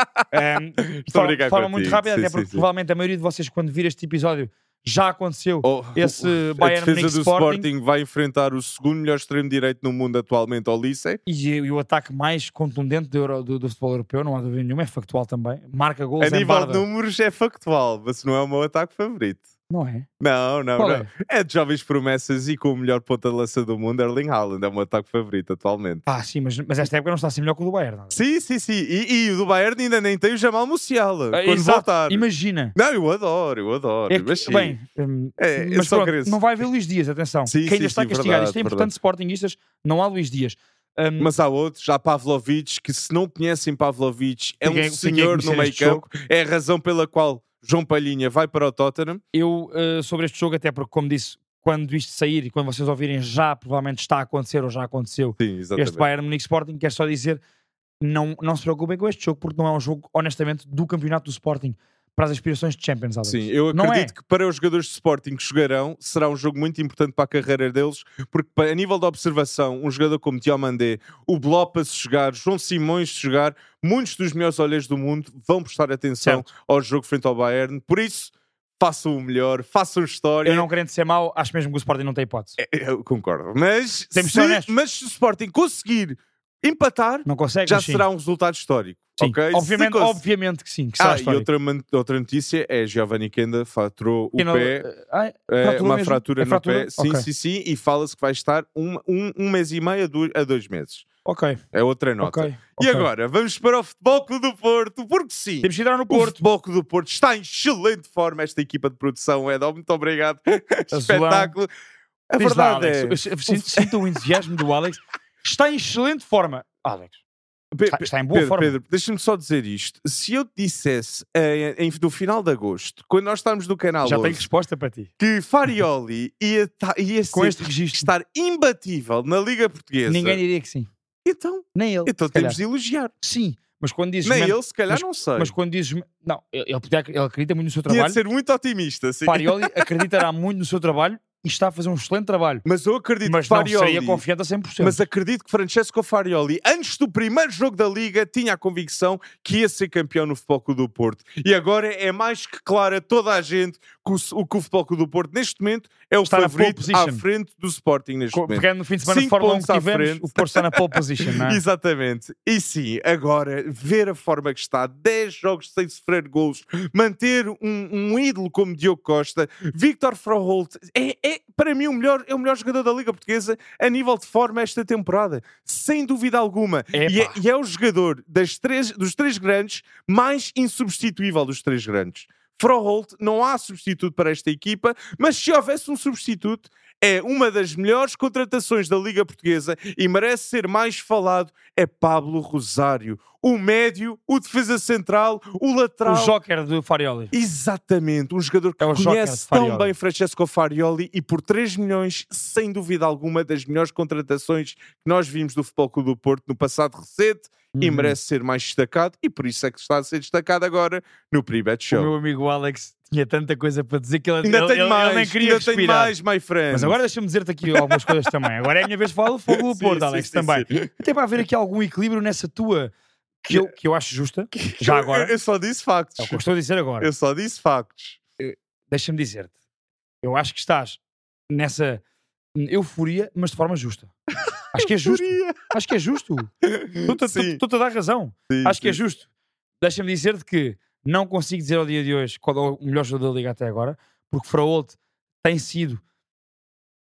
Um, Estou a de brincar forma contigo. muito rápida, Sim, até sim, porque sim. provavelmente a maioria de vocês, quando vir este episódio, já aconteceu. Oh, Esse a Bayern defesa Munique do Sporting. Sporting vai enfrentar o segundo melhor extremo direito no mundo atualmente, ao Lice. E, e o ataque mais contundente do, Euro- do, do futebol europeu, não há dúvida nenhuma, é factual também. Marca gols A em nível barda. de números é factual, mas não é o meu ataque favorito. Não é? Não, não, Qual não. é? É de jovens promessas e com o melhor ponta de lança do mundo, Erling Haaland. É o meu ataque favorito atualmente. Ah, sim, mas, mas esta época não está assim melhor que o do Bayern. não é? Sim, sim, sim. E, e o do Bayern ainda nem tem o Jamal Musiala. Ah, quando exato. voltar. Imagina. Não, eu adoro, eu adoro. É que, mas sim. bem, hum, É, eu mas só pronto, queria- não vai haver Luís Dias, atenção. Sim, que sim, ainda está sim, castigado. verdade, Isto é verdade. importante, Sportingistas, não há Luís Dias. Hum, Mas há outros, há Pavlovic, que se não conhecem Pavlovic, é Ninguém- um ninguém senhor conhecer no meio este campo. É a razão pela qual João Palhinha vai para o Tottenham. eu, uh, sobre este jogo, até porque, como disse, quando isto sair e quando vocês ouvirem, já provavelmente está a acontecer ou já aconteceu Sim, exatamente. este Bayern Munique Sporting, quer só dizer, não, não se preocupem com este jogo, porque não é um jogo, honestamente, do campeonato do Sporting para as aspirações de Champions, Alex. Sim, eu Não acredito é. que para os jogadores de Sporting que jogarão, será um jogo muito importante para a carreira deles, porque pa- a nível de observação, um jogador como Diomandé, o Blopa se jogar, João Simões se jogar, muitos dos melhores olheiros do mundo vão prestar atenção Certo. ao jogo frente ao Bayern. Por isso, façam o melhor, façam história. Eu não querendo ser mau, acho mesmo que o Sporting não tem hipótese. Eu concordo. Mas Temos de se, ser honestos. mas se o Sporting conseguir empatar, Não consegue, já mas sim. será um resultado histórico. Sim. ok? Se Obviamente, cons- obviamente que sim, que será Ah, e histórico. outra, man- outra notícia é Giovanni Kenda faturou o E não- pé. Ah, É, fratura uma mesmo? fratura É no fratura? pé, sim, Ok. sim, sim, e fala-se que vai estar um, um, um mês e meio a, du- a dois meses. Ok, É outra nota. ok. E ok. agora, vamos para o Futebol Clube do Porto, porque sim, Temos que entrar no o Porto. Futebol Clube do Porto está em excelente forma, esta equipa de produção, Edão, muito obrigado. Espetáculo. A Diz lá, verdade Alex. é... Eu sinto, sinto o entusiasmo do Alex. Está em excelente forma. Alex, Pe- está, está em boa Pedro, forma. Pedro, deixa-me só dizer isto. Se eu te dissesse eh, em, no final de agosto, quando nós estamos no canal Já tenho onze, resposta para ti. que Farioli ia, ta- ia Com ser- este registro, estar imbatível na Liga Portuguesa, ninguém diria que sim. então, Nem ele. então se calhar. temos de elogiar. Sim, mas quando dizes... Nem mesmo- ele, se calhar, mas- não sei. Mas quando dizes... Não, ele, ele podia- ele acredita muito no seu Tinha de trabalho. ser muito otimista, sim. Farioli acreditará muito no seu trabalho e está a fazer um excelente trabalho. Mas eu acredito Mas que não Farioli... seria confiante a cem por cento. Mas acredito que Francesco Farioli, antes do primeiro jogo da Liga, tinha a convicção que ia ser campeão no Futebol Clube do Porto. E agora é mais que claro a toda a gente que o, o, que o Futebol Clube do Porto, neste momento, é o Está na favorito pole position. à frente do Sporting neste Co- momento. Pegando no fim de semana de Cinco Fórmula um pontos que à tivemos, frente. o Porto está na pole position, não é? Exatamente. E sim, agora, ver a forma que está, dez jogos sem sofrer golos, manter um, um ídolo como Diogo Costa, Victor Froholt, é, é para mim o melhor, é o melhor jogador da Liga Portuguesa a nível de forma esta temporada. Sem dúvida alguma. Epá. E é, e é o jogador das três, dos três grandes mais insubstituível dos três grandes. Froholt, não há substituto para esta equipa, mas se houvesse um substituto, é uma das melhores contratações da Liga Portuguesa e merece ser mais falado, é Pablo Rosário. O médio, o defesa central, o lateral. O Joker do Farioli. Exatamente, um jogador que É o Joker conhece de tão Farioli. bem Francesco Farioli e por três milhões, sem dúvida alguma, das melhores contratações que nós vimos do Futebol Clube do Porto no passado recente e Uhum. merece ser mais destacado e por isso é que está a ser destacado agora no Pre-Bet O Show. meu amigo Alex tinha tanta coisa para dizer que ele, Ainda ele, tenho ele- mais, ele nem queria ainda tenho respirar. mais, my friend. Mas agora deixa-me dizer-te aqui algumas coisas também. Agora é a minha vez de falar do Fogo do Sim, Porto, sim, Alex, sim, também. sim. Até para haver aqui algum equilíbrio nessa tua, que eu, que eu acho justa, já Eu, agora. eu só disse factos. É o que eu estou a dizer agora. Eu só disse factos. Deixa-me dizer-te. Eu acho que estás nessa euforia, mas de forma justa. Acho que é justo. Acho que é justo. Estou-te Sim. estou-te a dar razão. Sim, Acho que é sim. justo. Deixa-me dizer-te que não consigo dizer ao dia de hoje qual é o melhor jogador da Liga até agora, porque Fraolt tem sido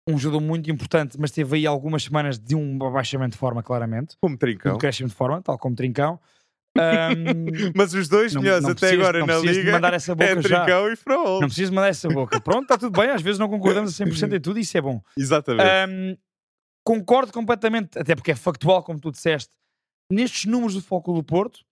um jogador muito importante, mas teve aí algumas semanas de um abaixamento de forma, claramente. Como Um Trincão. decréscimo de forma, tal como Trincão. Um, Mas os dois não, melhores não até preciso, agora não na preciso de liga mandar essa boca é já. Trincão e Frol. Não preciso mandar essa boca. Pronto, está tudo bem. Às vezes não concordamos a cem por cento em tudo e isso é bom. Exatamente. Um, concordo completamente, até porque é factual, como tu disseste, nestes números do Futebol Clube do Porto,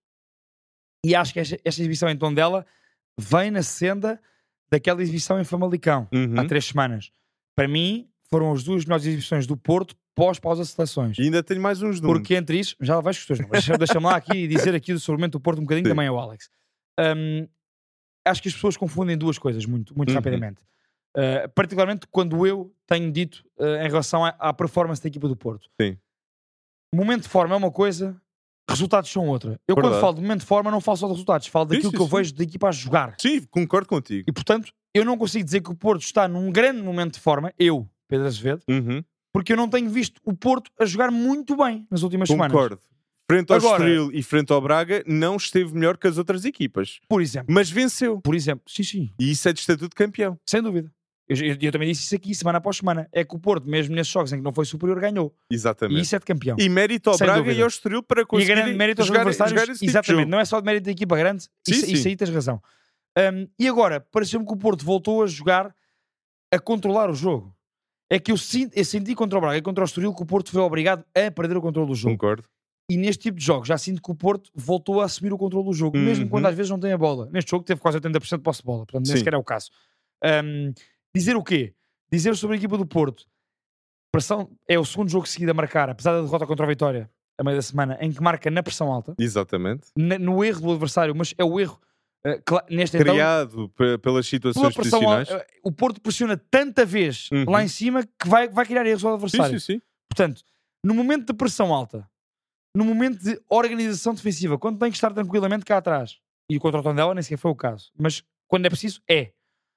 e acho que esta, esta exibição em Tondela vem na senda daquela exibição em Famalicão, Uhum. há três semanas. Para mim, foram as duas melhores exibições do Porto pós-pausa de seleções. E ainda tenho mais uns números. Porque entre isso, já lá vais com os teus números. Deixa-me lá aqui e dizer aqui do sobremente do Porto um bocadinho Sim. também ao Alex. Um, acho que as pessoas confundem duas coisas muito, muito Uhum. rapidamente. Uh, particularmente quando eu tenho dito uh, em relação à, à performance da equipa do Porto. Sim. Momento de forma é uma coisa, resultados são outra. Eu Verdade. quando falo de momento de forma não falo só de resultados, falo Sim, daquilo sim, que eu sim. vejo da equipa a jogar. Sim, concordo contigo. E portanto, eu não consigo dizer que o Porto está num grande momento de forma, eu, Pedro Azevedo, Uhum. porque eu não tenho visto o Porto a jogar muito bem nas últimas semanas. Concordo. Frente ao Agora- Estoril e frente ao Braga, não esteve melhor que as outras equipas. Por exemplo, Mas venceu. por exemplo, sim, sim, E isso é de estatuto de campeão. sem dúvida. Eu, eu- eu também disse isso aqui semana após semana. É que o Porto, mesmo nesses jogos em que não foi superior, ganhou. E Exatamente. isso é de campeão. E mérito ao Sem Braga dúvida. e ao Estoril para E conseguir grande mérito aos jogar, adversários. jogar esse tipo de Exatamente, jogo. não é só de mérito da equipa grande. Sim, isso, isso sim. aí tens razão. Um, e agora, pareceu-me que o Porto voltou a jogar, a controlar o jogo. É que eu, sinto, eu senti contra o Braga e contra o Estoril que o Porto foi obrigado a perder o controle do jogo. Concordo. E neste tipo de jogos já sinto que o Porto voltou a assumir o controle do jogo, mesmo Uhum. quando às vezes não tem a bola. Neste jogo teve quase oitenta por cento de posse de bola, portanto nem Sim. sequer é o caso. Um, dizer o quê? Dizer sobre a equipa do Porto. Pressão, é o segundo jogo seguido a marcar, apesar da derrota contra a Vitória, a meio da semana, em que marca na pressão alta, Exatamente. na- no erro do adversário, mas é o erro uh, cla- neste então, Criado pe- pelas pela situações pressão posicionais. alta, uh, o Porto pressiona tanta vez Uhum. lá em cima que vai, vai criar erros ao Sim, adversário. sim, sim. Portanto, no momento de pressão alta, no momento de organização defensiva, quando tem que estar tranquilamente cá atrás, e o contra o Tondela nem sequer foi o caso, mas quando é preciso, é.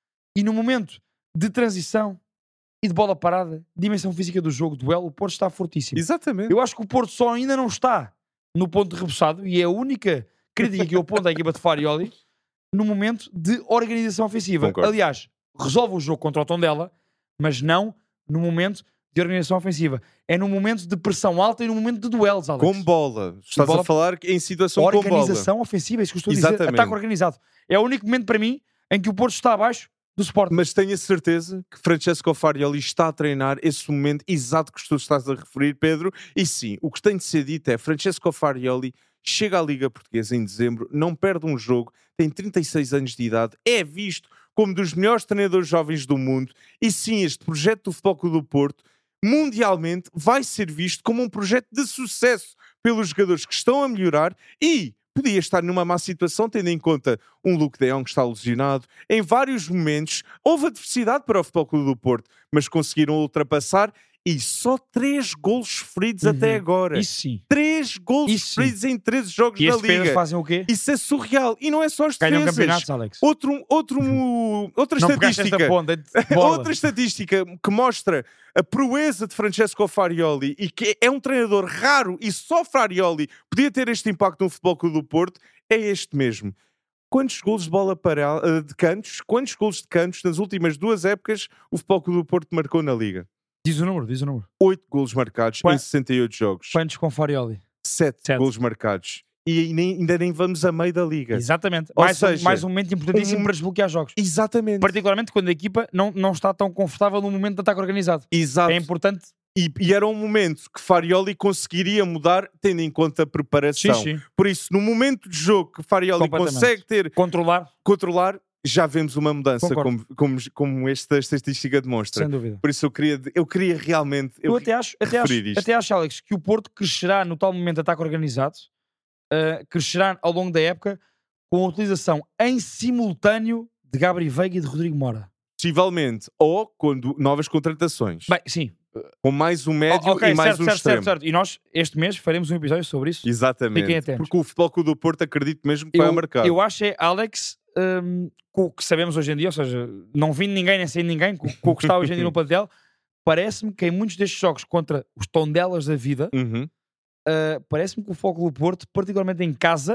E no momento de transição e de bola parada, dimensão física do jogo, duelo, o Porto está fortíssimo. Exatamente. Eu acho que o Porto só ainda não está no ponto de rebuçado, e é a única crítica que eu aponto à equipa de Farioli no momento de organização ofensiva. Concordo. Aliás, resolve o jogo contra o Tondela, mas não no momento de organização ofensiva. É no momento de pressão alta e no momento de duelos, Alex. Com bola. Estás bola- a falar em situação com bola. Organização ofensiva, é isso que eu estou a dizer. Exatamente. Ataque organizado. É o único momento para mim em que o Porto está abaixo do Sporting. Mas tenho a certeza que Francesco Farioli está a treinar esse momento exato que tu estás a referir, Pedro. E sim, o que tem de ser dito é Francesco Farioli chega à Liga Portuguesa em dezembro, não perde um jogo, tem trinta e seis anos de idade, é visto como dos melhores treinadores jovens do mundo. E sim, este projeto do Futebol Clube do Porto, mundialmente, vai ser visto como um projeto de sucesso pelos jogadores que estão a melhorar e podia estar numa má situação, tendo em conta um Luke de Jong que está lesionado. Em vários momentos houve adversidade para o Futebol Clube do Porto, mas conseguiram ultrapassar e só três golos sofridos Uhum. até agora. Isso sim. três golos Isso sim. sofridos em treze jogos E na estes defesas Liga. fazem o quê? Isso é surreal. E não é só as Ganham defesas. campeonatos, Alex. Outro, outro, outra Não pegaste esta estatística. ponta de bola. Outra estatística que mostra a proeza de Francesco Farioli e que é um treinador raro e só Farioli podia ter este impacto no Futebol Clube do Porto é este mesmo. Quantos golos de bola para, de cantos, quantos golos de cantos nas últimas duas épocas o Futebol Clube do Porto marcou na Liga? Diz o número, diz o número. oito golos marcados Qua- em sessenta e oito jogos. Quantos com Farioli? sete Sete. golos marcados. E nem- ainda nem vamos a meio da Liga. Exatamente. Ou Mais, seja, um, mais um momento importantíssimo um- para desbloquear jogos. Exatamente. Particularmente quando a equipa não, não está tão confortável no momento de ataque organizado. Exato. É importante. E, e era um momento que Farioli conseguiria mudar tendo em conta a preparação. Sim, sim. Por isso, no momento de jogo que Farioli Completamente. consegue ter, Controlar, controlar, já vemos uma mudança, Concordo. como, como, como esta estatística demonstra. sem dúvida. Por isso eu queria, eu queria realmente Eu, eu até acho, até, acho, referir isto. até acho, Alex, que o Porto crescerá no tal momento de ataque organizado, uh, crescerá ao longo da época com a utilização em simultâneo de Gabriel Veiga e de Rodrigo Mora. possivelmente, ou quando novas contratações, Bem, sim. com mais um médio Oh, ok, e mais certo, um certo, extremo. certo, certo. E nós, este mês, faremos um episódio sobre isso. Exatamente. Fiquem atentos. Porque o Futebol Clube do Porto acredito mesmo que vai ao Eu, mercado. eu acho é, Alex, hum, com o que sabemos hoje em dia, ou seja, não vindo ninguém nem saindo ninguém, com, com o que está hoje em dia no plantel, parece-me que em muitos destes jogos contra os Tondelas da vida, Uhum. uh, parece-me que o Futebol Clube do Porto, particularmente em casa,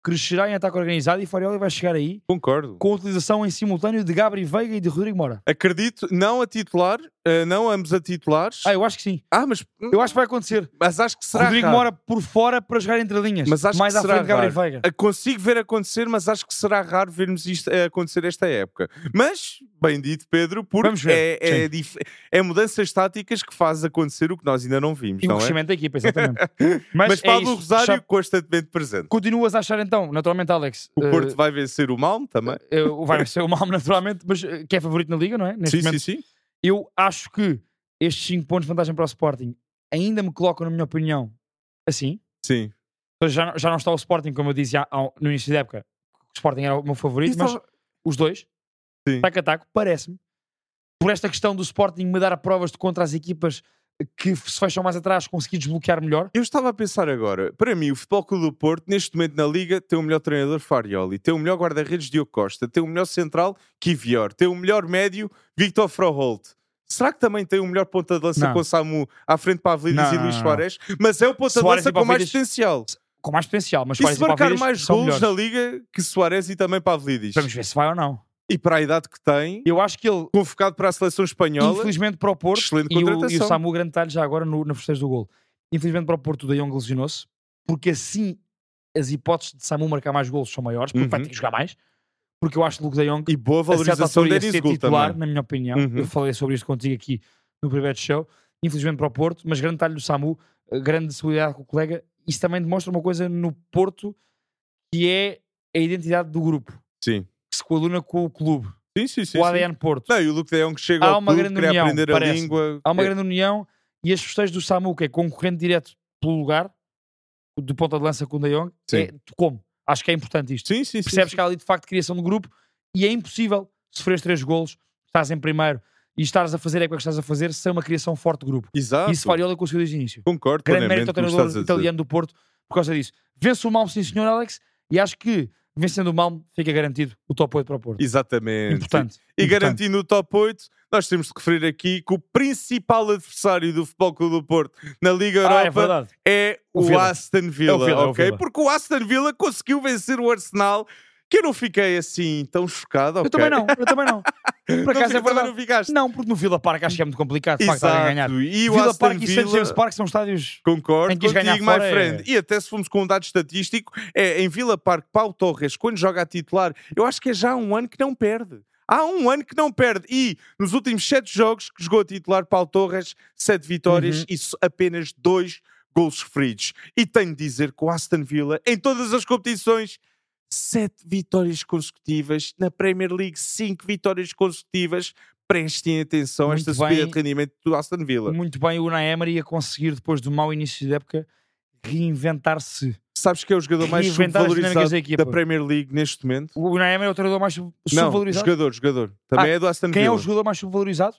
crescerá em ataque organizado e Farioli vai chegar aí Concordo. com a utilização em simultâneo de Gabri Veiga e de Rodrigo Mora. Acredito, não a titular, uh, não ambos a titulares. Ah, eu acho que sim. Ah, mas, Eu acho que vai acontecer. mas acho que será Rodrigo raro. Mora por fora para jogar entre linhas. Mas acho mais que à será frente de Gabri raro. Veiga. Uh, Consigo ver acontecer, mas acho que será raro vermos isto uh, acontecer esta época. Mas, bem dito, Pedro, porque Vamos ver. é, é, dif- é mudanças táticas que faz acontecer o que nós ainda não vimos, E o não é? crescimento da equipa, exatamente. Mas, Mas é Pablo isso. Rosário Já- constantemente presente. Continuas a achar então, naturalmente, Alex, O eh, Porto vai vencer o Malmo também. eh, vai ser o Malmo naturalmente, mas eh, que é favorito na Liga, não é? Neste Sim, momento, sim, sim. eu acho que estes cinco pontos de vantagem para o Sporting ainda me colocam, na minha opinião, assim. Sim. Ou seja, Já não, já não está o Sporting, como eu disse já ao- no início da época, o Sporting era o meu favorito, E mas só- os dois, Sim. taco a taco, parece-me, por esta questão do Sporting me dar provas de contra as equipas que se fecham mais atrás, conseguir desbloquear melhor. Eu estava a pensar agora, para mim, o Futebol Clube do Porto, neste momento na Liga, tem o melhor treinador Farioli, tem o melhor guarda-redes Diogo Costa, tem o melhor central Kivior, tem o melhor médio Victor Froholt. Será que também tem o melhor ponta de lança Não. com Samu à frente para Pavlidis Não, e não, Luís não, Soares? Mas é o ponta de Soares lança e com mais Pavlidis- potencial. Com mais potencial, mas E se Suárez e marcar Pavlidis mais são golos melhores. na Liga que Soares e também Pavlidis? Vamos ver se vai ou não. E para a idade que tem, Eu acho que ele, convocado para a seleção espanhola, infelizmente para o Porto, excelente e o, e contratação. o Samu, grande detalhe já agora no, no festejo do gol. Infelizmente para o Porto, o De Jong lesionou-se, porque assim as hipóteses de Samu marcar mais golos são maiores, porque vai Uhum. ter que jogar mais. Porque eu acho que o Luke De Jong e boa a certa valorização altura de ia Denis ser Gul titular, também. na minha opinião. Uhum. Eu falei sobre isto contigo aqui no primeiro show. Infelizmente para o Porto, mas grande detalhe do Samu, eh, grande solidariedade com o colega. Isso também demonstra uma coisa no Porto, que é a identidade do grupo, Sim. que se coaduna com o clube, Sim, sim, sim. o sim. A D N Porto. Não, e o Luke De Jong chega Há ao uma clube, grande queria união, aprender a parece-me. língua. Há uma É- grande união e estes festejos do Samu, que é concorrente direto pelo lugar, do ponta de lança com o De Jong, Sim. é como? Acho que é importante isto. Sim, sim, sim. Percebes sim. que há ali de facto criação de grupo e é impossível sofrer três golos, estás em primeiro e estás a fazer é o que estás a fazer sem uma criação forte de grupo. Exato. Isso Farioli conseguiu desde o início. Concordo Grande plenamente mérito ao com o que treinador estás a dizer. italiano do Porto por causa disso. Vence o Malmo, sim senhor Alex, e acho que vencendo o Malmo fica garantido o top oito para o Porto. Exatamente. Importante. E Importante. garantindo o top oito, nós temos de referir aqui que o principal adversário do Futebol Clube do Porto na Liga Ah, é Europa verdade. é O o, Villa. Aston Villa, É o Villa, é o ok? Villa. Porque o Aston Villa conseguiu vencer o Arsenal, que eu não fiquei assim tão chocado, ok? Eu também não, eu também não. Por Não acaso fica- é verdade. também não ficaste? Não, porque no Villa Park acho que é muito complicado de facto alguém ganhar. Exato. E o Villa Aston Park e Saint Villa... James Park são estádios. Concordo Em que quis ganhar contigo, my fora é- friend. E até se formos com um dado estatístico, é em Villa Park, Pau Torres, quando joga a titular, eu acho que é já há um ano que não perde. Há um ano que não perde. E nos últimos sete jogos que jogou a titular, Pau Torres, sete vitórias Uhum. e so- apenas dois golos sofridos. E tenho de dizer que o Aston Villa, em todas as competições, sete vitórias consecutivas. Na Premier League, cinco vitórias consecutivas. Prestem atenção a Muito esta subida bem. de rendimento do Aston Villa. Muito bem, o Unai Emery a conseguir, depois do mau início da época, reinventar-se. Sabes que é o jogador mais Reinventar as dinâmicas subvalorizado da equipa. da Premier League neste momento? O Unai Emery é o treinador mais sub- Não, subvalorizado. jogador, jogador. Também Ah, é do Aston Quem é Villa. o jogador mais subvalorizado?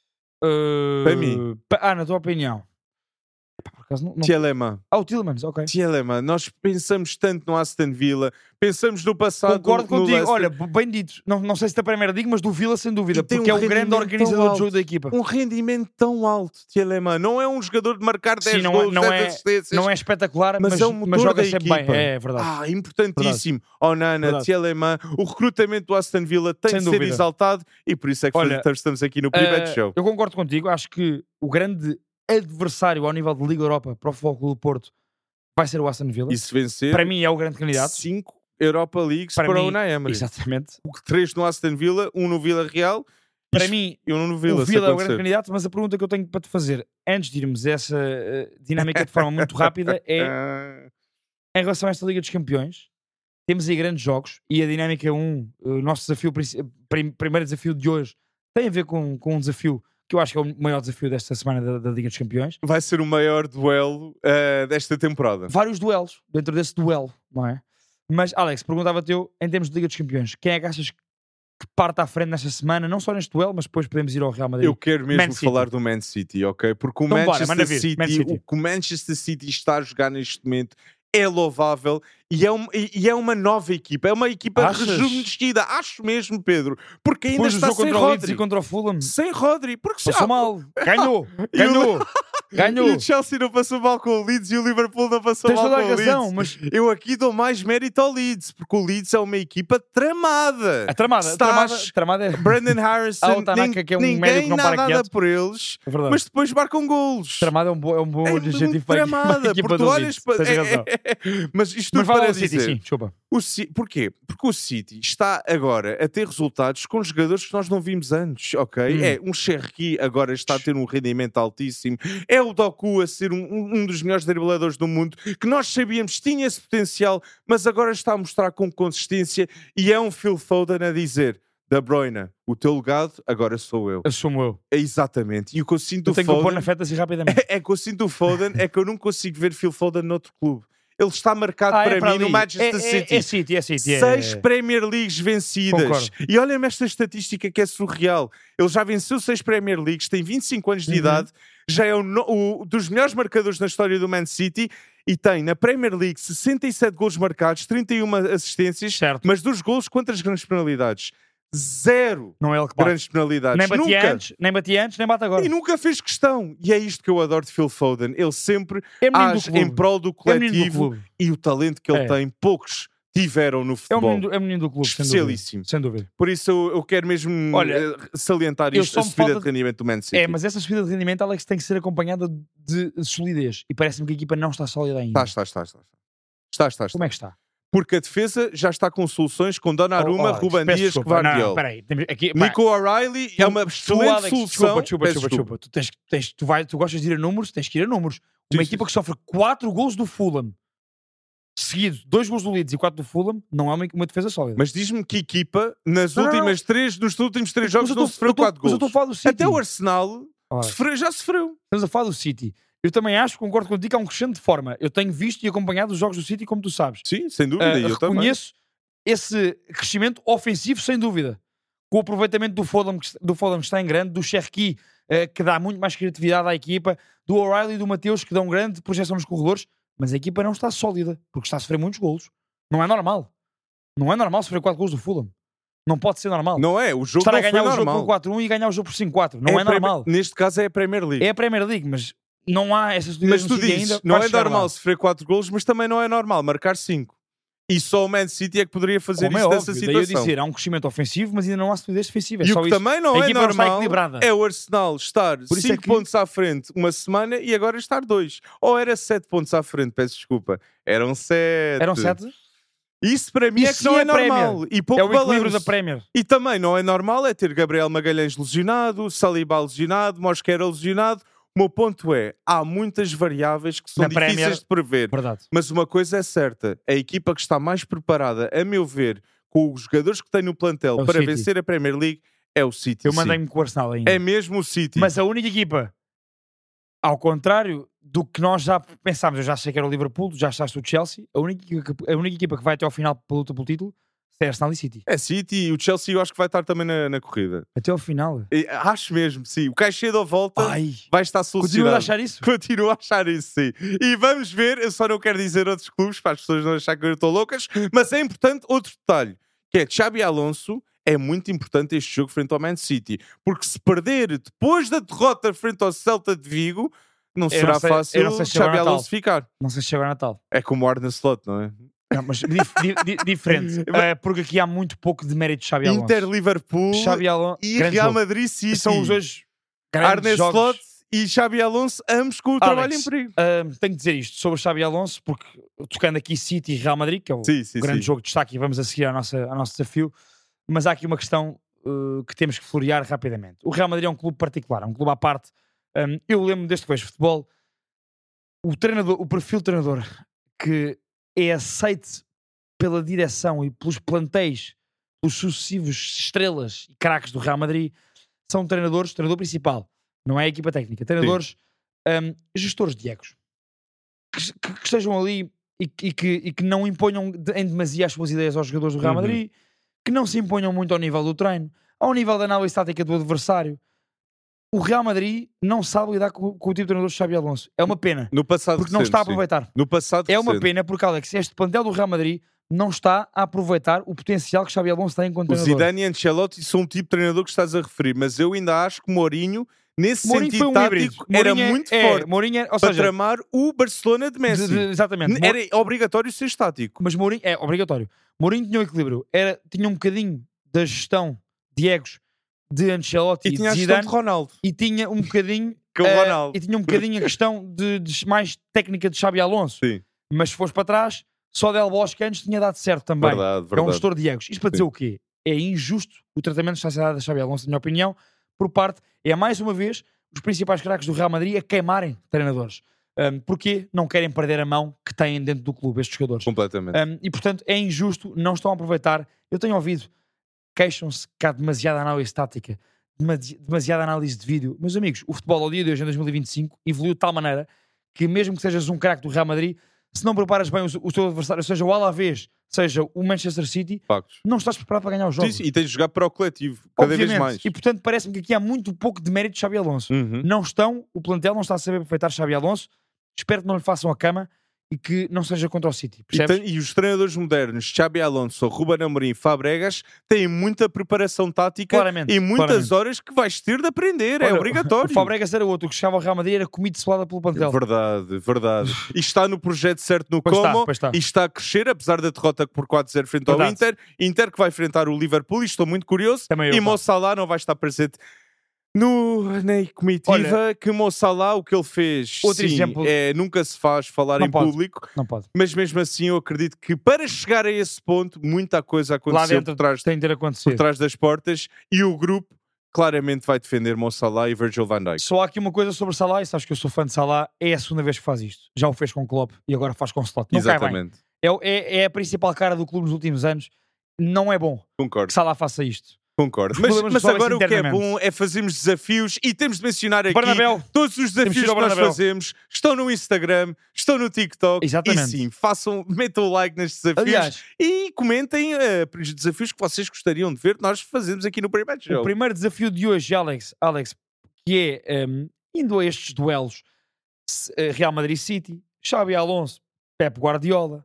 Uh, Para mim. pa- Ah, na tua opinião. Epá, por acaso não, não... Tielemans. Ah, o Tielemans, ok. Tielemans. Nós pensamos tanto no Aston Villa, pensamos no passado. Concordo no contigo. Leicester. Olha, bem dito. Não, não sei se da Primeira Digo, mas do Villa sem dúvida. E tem Porque um é o grande rendimento organizador tão do jogo alto. da equipa. Um rendimento tão alto, Tielemans. Não é um jogador de marcar dez Sim, não, é, gols, não, dez é, assistências. não é espetacular, Mas mas, é o mas motor joga da sempre equipa. bem. É, é verdade. Ah, importantíssimo. Onana, Verdade. Tielemans. O recrutamento do Aston Villa tem Sem de ser dúvida. exaltado e por isso é que Olha, estamos aqui no Private Eh, Show. Eu concordo contigo. Acho que o grande adversário ao nível de Liga Europa para o Futebol Clube do Porto vai ser o Aston Villa. E se vencer, Para mim é o grande candidato. cinco Europa Leagues Para para, mim, o Unai Emery. Exatamente. O que três no Aston Villa, um no Vila Real Para e mim, um no Villa. o se Villa é o acontecer. grande candidato, mas a pergunta que eu tenho para te fazer, antes de irmos a essa eh, dinâmica de forma muito rápida, é Ah, em relação a esta Liga dos Campeões, temos aí grandes jogos e a dinâmica um, o nosso desafio, princi- prim- primeiro desafio de hoje, tem a ver com, com um desafio que eu acho que é o maior desafio desta semana da, da Liga dos Campeões. vai ser o maior duelo ah, desta temporada. Vários duelos dentro desse duelo, não é? Mas, Alex, perguntava-te eu, em termos de Liga dos Campeões, quem é que achas que parte à frente nesta semana, não só neste duelo, mas depois podemos ir ao Real Madrid? Eu quero mesmo Man City. falar do Man City, ok? Porque o Então bora, Manchester manda vir, City, Man City. o que o Manchester City está a jogar neste momento é louvável e é, um, e, e é uma nova equipa, é uma equipa Achas? rejuvenescida, acho mesmo, Pedro, porque ainda Depois do está jogo sem contra o Leeds Rodri. e contra o Fulham, Sem Rodri, porque se passou ah, mal, ganhou, E o- ganhou. Ganhou. E o Chelsea não passou mal com o Leeds e o Liverpool não passou Tens mal toda com a o razão, Leeds. mas Eu aqui dou mais mérito ao Leeds, porque o Leeds é uma equipa tramada. a tramada, a tramada, Stars, a tramada é... Brandon Harrison, Há o Tanaka, nin- que é um ninguém médio que não para nada quieto. por eles, É verdade. mas depois marcam golos. Tramada é um bom, é um bom É adjetivo muito para a equipa- para a tramada, equipa porque tu do olhas Leeds. para... Tens razão. Mas isto Mas tudo fala para do City, dizer... sim, desculpa. O Ci- Porquê? Porque o City está agora a ter resultados com jogadores que nós não vimos antes, ok? Hum. É um Cherki agora está a ter um rendimento altíssimo, é o Doku a ser um, um- um dos melhores dribladores do mundo, que nós sabíamos que tinha esse potencial, mas agora está a mostrar com consistência e é um Phil Foden a dizer: De Bruyne, o teu legado agora sou eu. Assumo eu. É exatamente. E o que eu sinto Eu do tenho que o pôr Foden na fantasy rapidamente. é que eu sinto do Foden é que eu não consigo ver Phil Foden noutro clube. Ele está marcado Ah, é para para mim no ali. Manchester é, City. É, é City, é City. é- Seis Premier Leagues vencidas. Concordo. E olha-me esta estatística que é surreal. Ele já venceu seis Premier Leagues, tem vinte e cinco anos de Uhum. idade, já é o, no- o dos melhores marcadores na história do Man City e tem na Premier League sessenta e sete golos marcados, trinta e uma assistências, Certo. mas dos golos, quantas grandes penalidades? Zero Não é ele que bate. grandes penalidades. Nem batia Nunca. antes, nem batia antes, nem bate agora. E nunca fez questão. E é isto que eu adoro de Phil Foden. Ele sempre É menino do age clube. em prol do É menino do coletivo clube. e o talento que ele É. tem, poucos tiveram no É o futebol. menino do, é o menino do clube, sem dúvida. Especialíssimo. Sem dúvida. Por isso eu, eu quero mesmo Olha, eh, salientar eu isto, só a me subida falta- de rendimento do Man City. É, mas essa subida de rendimento, Alex, tem que ser acompanhada de solidez. E parece-me que a equipa não está sólida ainda. Está, está, está, está. Está, está, está. Como é que está? Porque a defesa já está com soluções com Donnarumma, Oh, Alex, Ruben peço Dias, desculpa. Não, Guardiola. não, peraí. Temos aqui, pá, Nico O'Reilly é uma tu, excelente Alex, solução. Desculpa, desculpa, Peço desculpa, desculpa. Tu, tens, tens, tu, vai, tu gostas de ir a números? Tens que ir a números. Uma Sim, equipa sim, que sofre quatro gols do Fulham, seguido, dois gols do Leeds e quatro do Fulham, não é uma, uma defesa sólida. Mas diz-me que equipa, nas Não, não, últimas três, nos últimos três jogos, Mas eu não tô- sofreu eu tô- quatro Mas eu gols. estou a falar do City. Até o Arsenal Olha, sofreu- já sofreu. estamos a falar do City. Eu também acho, concordo contigo, que há um crescente de forma. Eu tenho visto e acompanhado os jogos do City, como tu sabes. Sim, sem dúvida. Uh, e eu também. reconheço esse crescimento ofensivo, sem dúvida. Com o aproveitamento do Fulham, que- do Fulham que está em grande, do Cherki, uh, que dá muito mais criatividade à equipa, do O'Reilly e do Mateus, que dão grande projeção nos corredores, mas a equipa não está sólida, porque está a sofrer muitos golos. Não é normal. Não é normal sofrer quatro golos do Fulham. Não pode ser normal. Não é, o jogo Estar não a ganhar foi o jogo normal. por quatro a um e ganhar o jogo por cinco a quatro. Não é, a Premi- normal. Neste caso é a Premier League. É a Premier League, mas não há essa solidez Mas no tu City dizes, ainda. não Vai é chegar normal lá. sofrer quatro golos, mas também não é normal marcar cinco. E só o Man City é que poderia fazer Como é isso óbvio, nessa daí eu situação. dizer, há um crescimento ofensivo, mas ainda não há solidez defensiva. É E só o que isso. também não A é equipa não está normal equilibrada. é o Arsenal estar Por isso é cinco que- pontos à frente uma semana e agora estar dois. Ou era sete pontos à frente, peço desculpa. Eram sete. Eram sete? Isso para mim é Isso que não sim é é Premier. normal. E pouco É o equilíbrio balanço. da Premier. E também não é normal é ter Gabriel Magalhães lesionado, Saliba lesionado, Mosquera lesionado. O meu ponto é, há muitas variáveis que são Na difíceis Premier- de prever. Verdade. Mas uma coisa é certa, a equipa que está mais preparada, a meu ver, com os jogadores que tem no plantel É o para City. vencer a Premier League, é o City. Eu sim. mandei-me com o Arsenal ainda. É mesmo o City. Mas a única equipa, ao contrário do que nós já pensámos, eu já sei que era o Liverpool, já achaste o Chelsea, a única, equipa- a única equipa que vai até ao final pela luta pelo título é Arsenal e City. É City e o Chelsea eu acho que vai estar também na, na corrida. Até ao final. E acho mesmo, sim. O Caicedo à volta Ai, vai estar continuas solucionado. a achar isso? Continuo a achar isso, sim. E vamos ver, eu só não quero dizer outros clubes para as pessoas não acharem que eu estou loucas, mas é importante outro detalhe, que é Xabi Alonso é muito importante este jogo frente ao Man City, porque se perder depois da derrota frente ao Celta de Vigo, não será não sei- fácil eu não sei se chega ao Xabi Natal. Alonso ficar. Não sei se chega ao Natal. É como o Arne Slot, não é? Não, mas dif- di- di- diferente. Eh, porque aqui há muito pouco de mérito de Xabi Alonso. Inter, Liverpool Xabi Alonso e grande Real jogo. Madrid City. São os dois grandes Arne jogos. Slot e Xabi Alonso, ambos com o Alex, trabalho em perigo. Uh, tenho que dizer isto sobre o Xabi Alonso, porque tocando aqui City e Real Madrid, que é o Sim, sim, grande sim. jogo de destaque, e vamos a seguir ao nosso, ao nosso desafio, mas há aqui uma questão uh, que temos que florear rapidamente. O Real Madrid é um clube particular, é um clube à parte. Um, eu lembro desde que vejo futebol, o, treinador, o perfil de treinador que é aceite pela direção e pelos plantéis, pelos sucessivos estrelas e craques do Real Madrid, são treinadores, treinador principal, não é a equipa técnica, treinadores, um, gestores de egos, que, que, que estejam ali e, e, que, e que não imponham de, em demasia as suas ideias aos jogadores do Real Uhum. Madrid, que não se imponham muito ao nível do treino, ao nível da análise tática do adversário. O Real Madrid não sabe lidar com, com o tipo de treinador de Xabi Alonso. É uma pena, No passado porque não recente, está a sim. aproveitar. No passado É uma recente. pena porque, Alex, este plantel do Real Madrid não está a aproveitar o potencial que Xabi Alonso tem enquanto O treinador. Zidane e Ancelotti são um tipo de treinador que estás a referir, mas eu ainda acho que Mourinho nesse Mourinho sentido foi um híbrido. tático, era Mourinho é- muito é, forte Mourinho é- ou para seja, tramar o Barcelona de Messi. de- de- exatamente. Mou- Era obrigatório ser estático. Mas Mourinho é obrigatório. Mourinho tinha um equilíbrio. Era, tinha um bocadinho da gestão de egos de Ancelotti E e, tinha a de gestão Zidane de Ronaldo. e tinha um bocadinho Que é o eh, Ronaldo. e tinha um bocadinho a questão de, de mais técnica de Xabi Alonso. Sim, Mas se fores para trás, só Del Bosque antes tinha dado certo também. verdade, É um verdade. gestor de egos. Isto para dizer Sim. o quê? É injusto o tratamento que está a ser dado a Xabi Alonso, na minha opinião, por parte, é mais uma vez, os principais craques do Real Madrid a queimarem treinadores. Um, porque não querem perder a mão que têm dentro do clube, estes jogadores. Completamente. Um, e portanto é injusto, não estão a aproveitar. Eu tenho ouvido, queixam-se que há demasiada análise tática, demasi- demasiada análise de vídeo. Meus amigos, o futebol ao dia de hoje, em dois mil e vinte e cinco, evoluiu de tal maneira que mesmo que sejas um craque do Real Madrid, se não preparas bem o, o teu adversário, seja o Alavés, seja o Manchester City, Factos. não estás preparado para ganhar os Sim, jogos. sim, e tens de jogar para o coletivo, cada Obviamente. vez mais. E portanto parece-me que aqui há muito pouco de mérito de Xabi Alonso. Uhum. Não estão, o plantel não está a saber aproveitar Xabi Alonso. Espero que não lhe façam a cama e que não seja contra o City. E, Percebes? tem- e os treinadores modernos, Xabi Alonso, Ruben Amorim e Fabregas, têm muita preparação tática Claramente, e muitas claramente. horas que vais ter de aprender, é Olha, obrigatório. O Fabregas era outro, o que chegava ao Real Madrid era comido de selada pelo plantel. Verdade, verdade. E está no projeto certo no Pois está, Como pois está. e está a crescer, apesar da derrota por quatro a zero frente ao Verdade. Inter. Inter que vai enfrentar o Liverpool e estou muito curioso. Também eu, e pá. Mo Salah não vai estar presente no, na comitiva que Mo Salah, o que ele fez, Outro sim, exemplo- é, nunca se faz falar Não em pode. público, Não pode. mas mesmo assim eu acredito que para chegar a esse ponto, muita coisa Lá aconteceu dentro por trás, tem de ter por acontecido. trás das portas e o grupo claramente vai defender Mo Salah e Virgil van Dijk. Só há aqui uma coisa sobre Salah, e sabes que eu sou fã de Salah, é a segunda vez que faz isto. Já o fez com o Klopp e agora faz com o Slot. Não cai bem. Exatamente, É, o- é, é a principal cara do clube nos últimos anos. Não é bom concordo. que Salah faça isto. Concordo. Os Mas, problemas mas resolvem-se agora o que é internamente. bom é fazermos desafios e temos de mencionar aqui Bernabéu. todos os Temos de ir desafios que ao nós Bernabéu. fazemos. Estão no Instagram, estão no TikTok. Exatamente. E sim, façam, metam o like nestes desafios Aliás, e comentem eh, os desafios que vocês gostariam de ver que nós fazemos aqui no Primeiro o Jogo. primeiro desafio de hoje, Alex, Alex que é um, indo a estes duelos se- eh, Real Madrid City, Xabi Alonso, Pep Guardiola,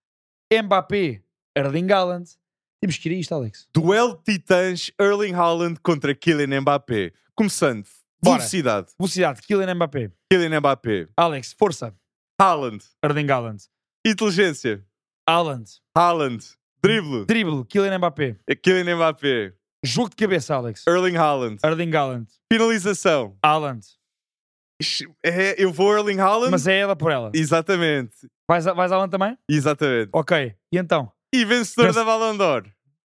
Mbappé, Erling Haaland. Temos que ir a isto, Alex. Duelo de titãs Erling Haaland contra Kylian Mbappé. Começando, Bora. velocidade. Velocidade, Kylian Mbappé. Kylian Mbappé. Alex, força, Haaland. Erling Haaland. Inteligência. Haaland. Haaland. Drible. Drible, Kylian Mbappé. Kylian Mbappé. Jogo de cabeça, Alex. Erling Haaland. Erling Haaland. Finalização. Haaland. Ixi, é, eu vou Erling Haaland. Mas é ela por ela. Exatamente. Vais, a- vais Haaland também? Exatamente. Ok. E então? E vencedor Vence- da Ballon d'Or.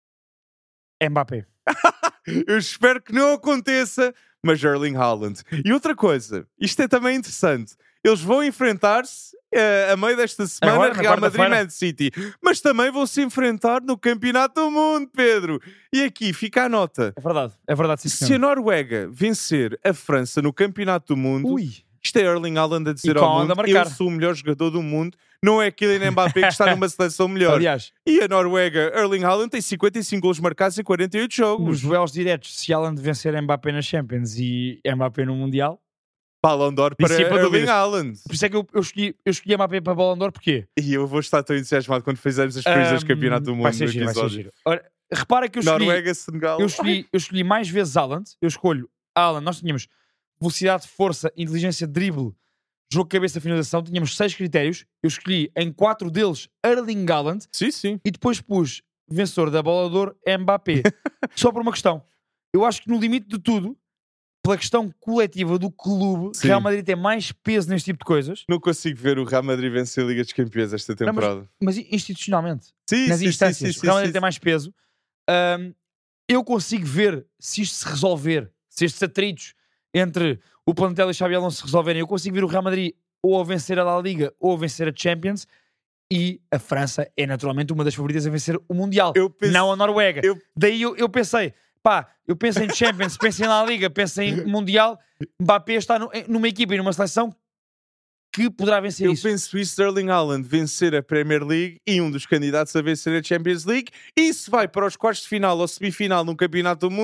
Mbappé. Eu espero que não aconteça, mas Erling Haaland. E outra coisa, isto é também interessante. Eles vão enfrentar-se eh, a meio desta semana, Agora, na Real Madrid e quarta-feira. Man City. Mas também vão se enfrentar no Campeonato do Mundo, Pedro. E aqui fica a nota. É verdade. É verdade, sim, Se a senhor. Noruega vencer a França no Campeonato do Mundo, Ui. isto é Erling Haaland a dizer E ao com a mundo, onda a marcar. eu sou o melhor jogador do mundo. Não é Kylian Mbappé que está numa seleção melhor. Aliás, E a Noruega, Erling Haaland tem cinquenta e cinco golos marcados em quarenta e oito nos jogos. duelos diretos, se Haaland vencer Mbappé na Champions e Mbappé no Mundial, Ballon d'Or para Dissipa Erling dúvidas. Haaland. por isso é que eu, eu, escolhi, eu escolhi Mbappé para Ballon d'Or, porquê? E eu vou estar tão entusiasmado quando fizermos as previsões do Ahm, Campeonato do Mundo vai ser no giro, vai ser episódio. giro. Ora, repara que eu escolhi, Noruega, Senegal. eu, escolhi, eu escolhi mais vezes Haaland. Eu escolho Haaland. Nós tínhamos velocidade, força, inteligência, drible, jogo de cabeça, finalização. Tínhamos seis critérios. Eu escolhi em quatro deles Erling Haaland Sim, sim. e depois pus vencedor da Bola de Ouro Mbappé. Só por uma questão. Eu acho que no limite de tudo, pela questão coletiva do clube, Sim. Real Madrid tem mais peso neste tipo de coisas, Não consigo ver o Real Madrid vencer a Liga dos Campeões esta Não, mas- temporada. mas institucionalmente, sim, nas sim, instâncias, sim, o sim, Real Madrid sim, tem mais peso. Ahm, eu consigo ver se isto se resolver, se estes atritos entre o plantel e Xabi Alonso se resolverem, eu consigo ver o Real Madrid ou a vencer a La Liga ou a vencer a Champions, e a França é naturalmente uma das favoritas a vencer o Mundial, Eu penso- não a Noruega. eu- Daí eu, eu pensei, pá, eu penso em Champions, penso em La Liga, penso em Mundial. Mbappé está no- em- numa equipa e numa seleção que poderá vencer Eu isso. penso isso de Erling Haaland vencer a Premier League e um dos candidatos a vencer a Champions League. E se vai para os quartos de final ou semifinal num Campeonato do Mundo,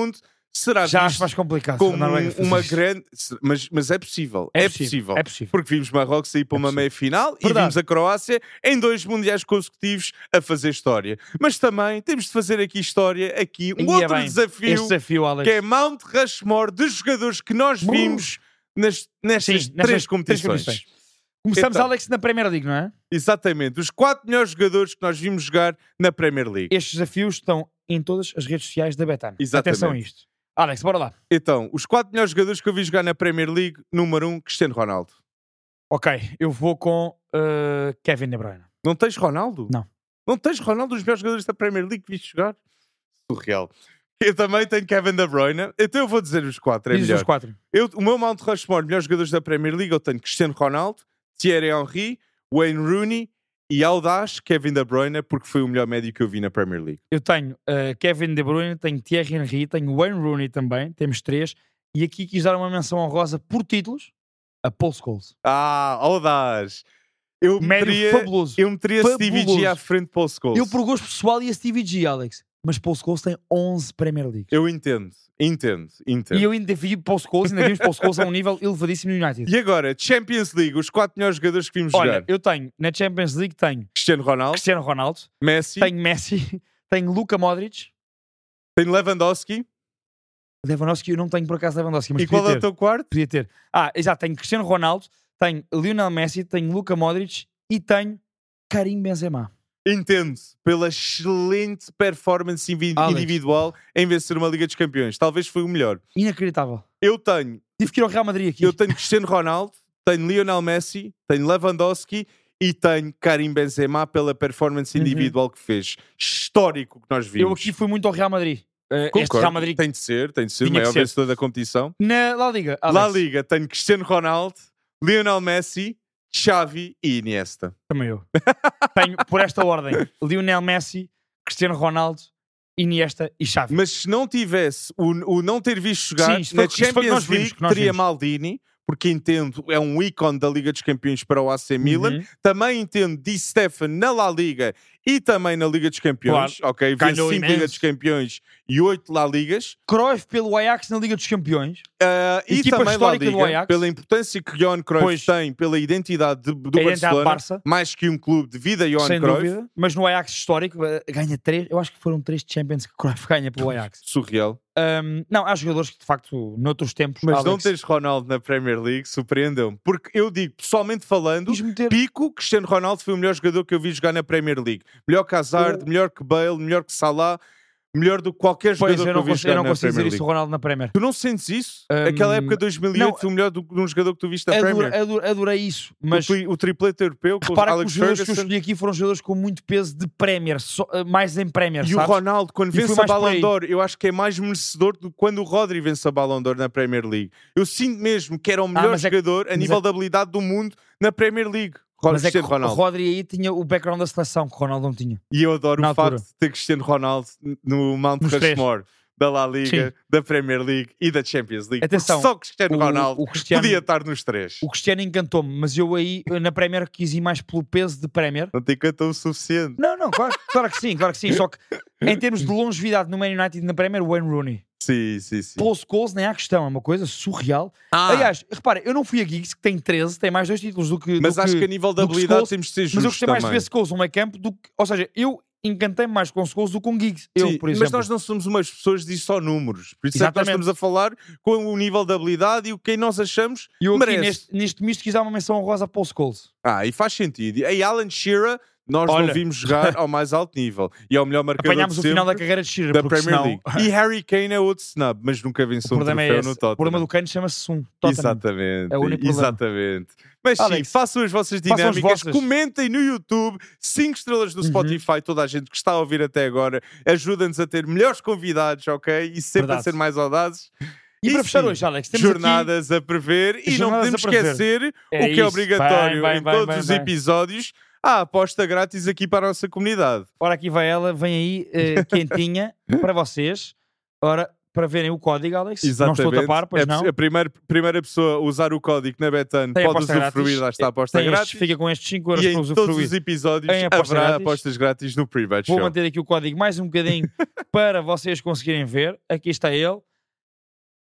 será Já acho visto mais complicado. como a Noruega fazer uma isto. grande... Mas, mas é possível. É É, possível, possível. é possível. Porque vimos Marrocos ir para É uma possível. meia-final e Verdade. vimos a Croácia em dois mundiais consecutivos a fazer história. Mas também temos de fazer aqui história, aqui um E é outro bem, desafio, Este desafio, Alex. que é Mount Rushmore de jogadores que nós vimos nas, nestas Sim, nestas três três competições. competições. Começamos, Então. Alex, na Premier League, não é? Exatamente. Os quatro melhores jogadores que nós vimos jogar na Premier League. Estes desafios estão em todas as redes sociais da Betano. Exatamente. Atenção a isto. Alex, bora lá. Então, os quatro melhores jogadores que eu vi jogar na Premier League, número um, Cristiano Ronaldo. Ok, eu vou com uh, Kevin De Bruyne. Não tens Ronaldo? Não. Não tens Ronaldo, os melhores jogadores da Premier League que viste jogar? Surreal. Eu também tenho Kevin De Bruyne. Então eu vou dizer os quatro, é Diz melhor. os quatro. Eu, o meu Mount Rushmore, melhores jogadores da Premier League, eu tenho Cristiano Ronaldo, Thierry Henry, Wayne Rooney e Audaz, Kevin De Bruyne, porque foi o melhor médio que eu vi na Premier League. Eu tenho uh, Kevin De Bruyne, tenho Thierry Henry, tenho Wayne Rooney também. Temos três. E aqui quis dar uma menção honrosa por títulos a Paul Scholes. Ah, Audaz. Eu Médio meteria, fabuloso. eu meteria Stevie G Fabuloso. à frente de Paul Scholes. Eu por gosto pessoal ia Stevie G, Alex. Mas Paul Scholes tem onze Premier Leagues. Eu entendo, entendo, entendo. E eu ainda vi Paul Scholes, ainda vimos Paul Scholes a um nível elevadíssimo no United. E agora, Champions League, os quatro melhores jogadores que vimos Olha, jogar. eu tenho, na Champions League tenho Cristiano Ronaldo, Cristiano Ronaldo, Messi, tenho Messi, tenho Luka Modric, tenho Lewandowski. Lewandowski, eu não tenho por acaso Lewandowski, mas E qual podia é o ter. teu quarto? Podia ter. Ah, exato, tenho Cristiano Ronaldo, tenho Lionel Messi, tenho Luka Modric e tenho Karim Benzema. Entendo, pela excelente performance invi- Alex. individual em vencer uma Liga dos Campeões. Talvez foi o melhor. Inacreditável. Eu tenho, Tive que ir ao Real Madrid aqui. eu tenho Cristiano Ronaldo, tenho Lionel Messi, tenho Lewandowski e tenho Karim Benzema pela performance Uhum. individual que fez. Histórico que nós vimos. Eu aqui fui muito ao Real Madrid. Uh, este Concordo. Real Madrid. Tem de ser, tem de ser o Tinha que maior ser. vencedor da competição. Na La Liga, Alex. La Liga, tenho Cristiano Ronaldo, Lionel Messi, Xavi e Iniesta. Também eu. Tenho, por esta ordem, Lionel Messi, Cristiano Ronaldo, Iniesta e Xavi. Mas se não tivesse o, o não ter visto jogar, Sim, isto foi- na isto foi o que Champions nós vimos, League que nós teria vimos. Maldini, porque entendo, é um ícone da Liga dos Campeões para o A C Milan. Uhum. Também entendo Di Stefan na La Liga e também na Liga dos Campeões. Ok, vê Ganhou cinco imenso. Liga dos Campeões e oito La Ligas. Cruyff pelo Ajax na Liga dos Campeões. Uh, e Equipa também La histórica do Liga, Ajax. pela importância que Johan Cruyff Pois. tem, pela identidade de- do A identidade Barcelona, Barça. mais que um clube devido a Johan Sem Cruyff. dúvida. Mas no Ajax histórico eh, ganha três. Eu acho que foram três Champions que Cruyff ganha pelo Ajax. Surreal. Um, não, há jogadores que de facto, noutros tempos. Mas Alex, não tens Ronaldo na Premier League, surpreendeu-me. Porque eu digo, pessoalmente falando, quis meter- pico, Cristiano Ronaldo foi o melhor jogador que eu vi jogar na Premier League. Melhor que Hazard, O- melhor que Bale, melhor que Salah, melhor do que qualquer Pois, jogador eu que não eu vi consigo, jogar eu não na consigo Premier dizer isso League. do Ronaldo na Premier. Tu não sentes isso? Hum, Aquela época de dois mil e oito não. foi o melhor do- de um jogador que tu viste na Adorei, Premier. adorei, adorei isso. Mas o, tri- o triplete europeu com repara que os Alex jogadores que eu Ferguson. escolhi aqui foram jogadores com muito peso de Premier, só- eh, mais em Premier, E sabes? o Ronaldo, quando E fui vence a mais por Ballon aí. d'Or, eu acho que é mais merecedor do que quando o Rodri vence a Ballon d'Or na Premier League. Eu sinto mesmo que era o melhor mas é que- jogador a mas nível é- de habilidade do mundo na Premier League. Mas é que Cristiano o Ronaldo. Rodri aí tinha o background da seleção que o Ronaldo não tinha. E eu adoro Na o facto altura. de ter Cristiano Ronaldo no Mount Nos três. Rushmore da La Liga, Sim. da Premier League e da Champions League. Atenção, Porque só Cristiano o- Ronaldo o Cristiano- podia estar nos três. O Cristiano encantou-me, mas eu aí na Premier quis ir mais pelo peso de Premier. Não te encantou o suficiente. Não, não, claro, claro que sim, claro que sim. Só que em termos de longevidade no Man United na Premier, Wayne Rooney. Sim, sim, sim. Paul Scholes nem há questão, é uma coisa surreal. Ah, Aliás, repara, eu não fui a Giggs, que tem treze, tem mais dois títulos do que. mas do acho que, que a nível de do que habilidade Scholes, temos de ser Mas eu justos gostei mais de também. ver Scholes no meio campo do que. Ou seja, eu encantei-me mais com Scholes do que com Giggs. Eu, Sim, por exemplo. mas nós não somos umas pessoas de só números. Por isso é que nós Exatamente. estamos a falar com o nível de habilidade e o que nós achamos E eu que aqui merece. neste, neste misto quis dar uma menção honrosa a Paul Scholes. Ah, e faz sentido. E Alan Shearer, nós Olha. não vimos jogar ao mais alto nível. E é o melhor marcador Apanhámos de o final da sempre carreira de Shearer, da porque Premier senão... League. E Harry Kane é outro snub, mas nunca O venceu um problema é troféu esse. no O problema Tottenham. do Kane chama-se Sun. Tottenham. Exatamente. É o único problema. Exatamente. Mas sim, Alex, façam as vossas façam as dinâmicas, vossas. comentem no YouTube, cinco estrelas no Uhum. Spotify, toda a gente que está a ouvir até agora, ajuda-nos a ter melhores convidados, ok? E sempre Verdade. a ser mais audazes. E, para fechar sim, hoje, Alex, temos jornadas a prever e não jornadas podemos a prever. esquecer É o que é isso. obrigatório Bem, bem, em bem, todos bem, os bem. episódios, a aposta grátis aqui para a nossa comunidade. aqui... Ora, aqui vai ela, vem aí, eh, quentinha, para vocês. Ora, para verem o código, Alex. Não estou a tapar, pois a, não. a primeira, primeira pessoa a usar o código na Betano Tem pode aposta usufruir, grátis. lá está a aposta Tem grátis. estes, fica com estes cinco euros E para em todos usufruir. os episódios Em aposta haverá grátis. apostas grátis no Pre-Bet Vou Show. manter aqui o código mais um bocadinho para vocês conseguirem ver. Aqui está ele.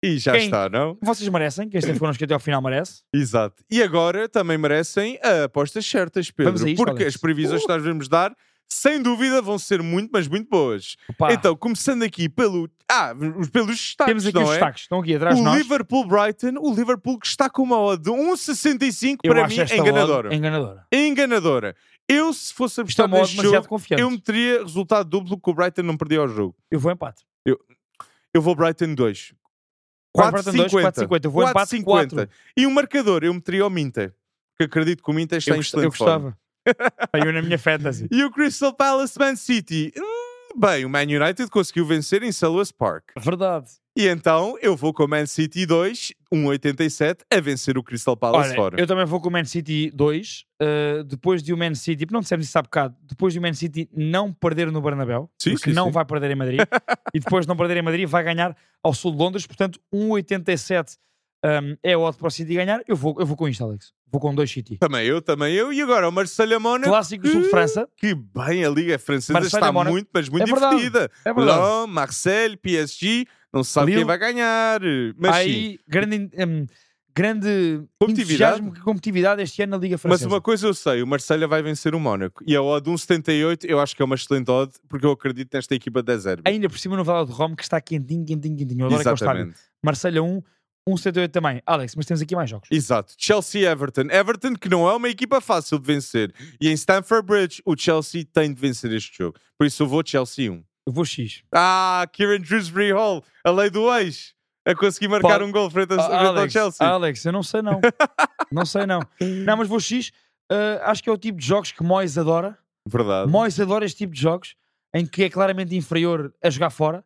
E já Quem- está, não? Vocês merecem, quem esteve connosco até ao final merece. Exato. E agora também merecem a apostas certas, Pedro. Vamos a isto, porque Alex. as previsões Uh! que nós vamos dar, sem dúvida, vão ser muito, mas muito boas. Opa, Então, começando aqui pelo... Ah, pelos destaques, temos aqui não os é? destaques, estão aqui atrás de O nós. Liverpool-Brighton, o Liverpool que está com uma odd de um vírgula sessenta e cinco, Eu para acho mim, esta é enganadora. odd enganadora. Enganadora. Eu, se fosse Isto é apostar uma odd neste demasiado jogo, confiante. eu meteria resultado duplo que o Brighton não perdia ao jogo. Eu vou empate. Eu vou Brighton dois. Vai quatro Brighton dois, quatro cinquenta. Eu vou empate quatro. E o marcador, eu meteria ao Minter. Que acredito que o Minter está Eu, em gost- excelente eu forma. gostava. Aí eu na minha fantasy. E o Crystal Palace Man City. Hum, bem, o Man United conseguiu vencer em Selhurst Park. Verdade. E então eu vou com o Man City dois, um vírgula oitenta e sete, a vencer o Crystal Palace Olha, fora. eu também vou com o Man City dois. uh, depois de o Man City, não dissemos isso há bocado, depois de o Man City não perder no Bernabéu, Sim, porque sim, não sim. vai perder em Madrid, e depois de não perder em Madrid vai ganhar ao sul de Londres, portanto um vírgula oitenta e sete um, é o odd para o City ganhar. Eu vou, eu vou com isto, Alex. Vou com dois City. Também eu, também eu. E agora o Marselha-Mónaco. Clássico sul de França. Que bem, a Liga Francesa Marselha, está Mónaco. muito, mas muito É verdade, divertida. é verdade. Lyon, Marseille, P S G, não se sabe Lille. quem vai ganhar. Mas sim. Aí, grande, um, grande Competitividade. entusiasmo e competitividade este ano na Liga Mas Francesa. uma coisa eu sei, o Marselha vai vencer o Mónaco. E a odd de um vírgula setenta e oito eu acho que é uma excelente odd, porque eu acredito nesta equipa de zero. Ainda por cima no Valado de Rome, que está quentinho, quentinho, quentinho. Eu adoro aquele estádio. Exatamente. Marselha um, um vírgula setenta e oito também. Alex, mas temos aqui mais jogos. Exato. Chelsea-Everton. Everton que não é uma equipa fácil de vencer. E em Stamford Bridge o Chelsea tem de vencer este jogo. Por isso eu vou Chelsea um. Eu vou X. Ah, Kieran Dewsbury Hall, a lei do ex. A conseguir marcar Pode- um gol frente, a, Ah, frente ao Alex, Chelsea. Alex, eu não sei não. Não sei não. Não, mas vou X. Uh, acho que é o tipo de jogos que Moyes adora. Verdade. Moyes adora este tipo de jogos em que é claramente inferior a jogar fora.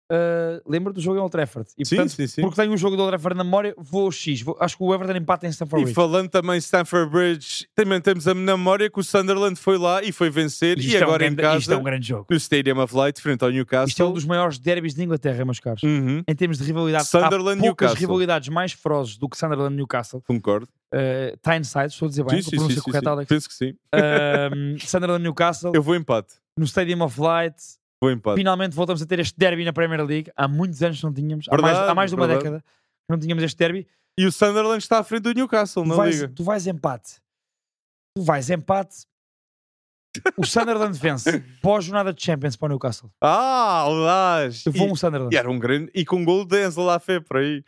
Uh, lembra do jogo em Old Trafford. E, Sim, portanto, sim, sim. porque tenho um jogo de Old Trafford na memória, vou X. Vou- acho que o Everton empata em Stamford E Bridge. falando também em Stamford Bridge, também temos a na memória que o Sunderland foi lá e foi vencer. Isto E é um agora em grande- Isto é casa, um grande jogo. no Stadium of Light, frente ao Newcastle. Isto é um dos maiores derbys de Inglaterra, meus caros. Uhum, Em termos de rivalidade, Sunderland, há poucas Newcastle. rivalidades mais ferozes do que Sunderland-Newcastle. concordo. Uh, Tyneside, estou a dizer bem, Sim, com a sim, sim, pronúncia sim, correta, sim. Alex. Penso que sim. Um, Sunderland-Newcastle, Eu vou empate. no Stadium of Light. Vou empate. Finalmente voltamos a ter este derby na Premier League. Há muitos anos que não tínhamos. Há, mais, Verdade, há mais de uma verdade. década que não tínhamos este derby. E o Sunderland está à frente do Newcastle Tu na vais, Liga. tu vais empate. Tu vais empate. O Sunderland vence. Pós-jornada de Champions para o Newcastle. Ah, aliás. Eu vou E, um Sunderland. e era um grande... E com um gol de Enzo Lafé por aí.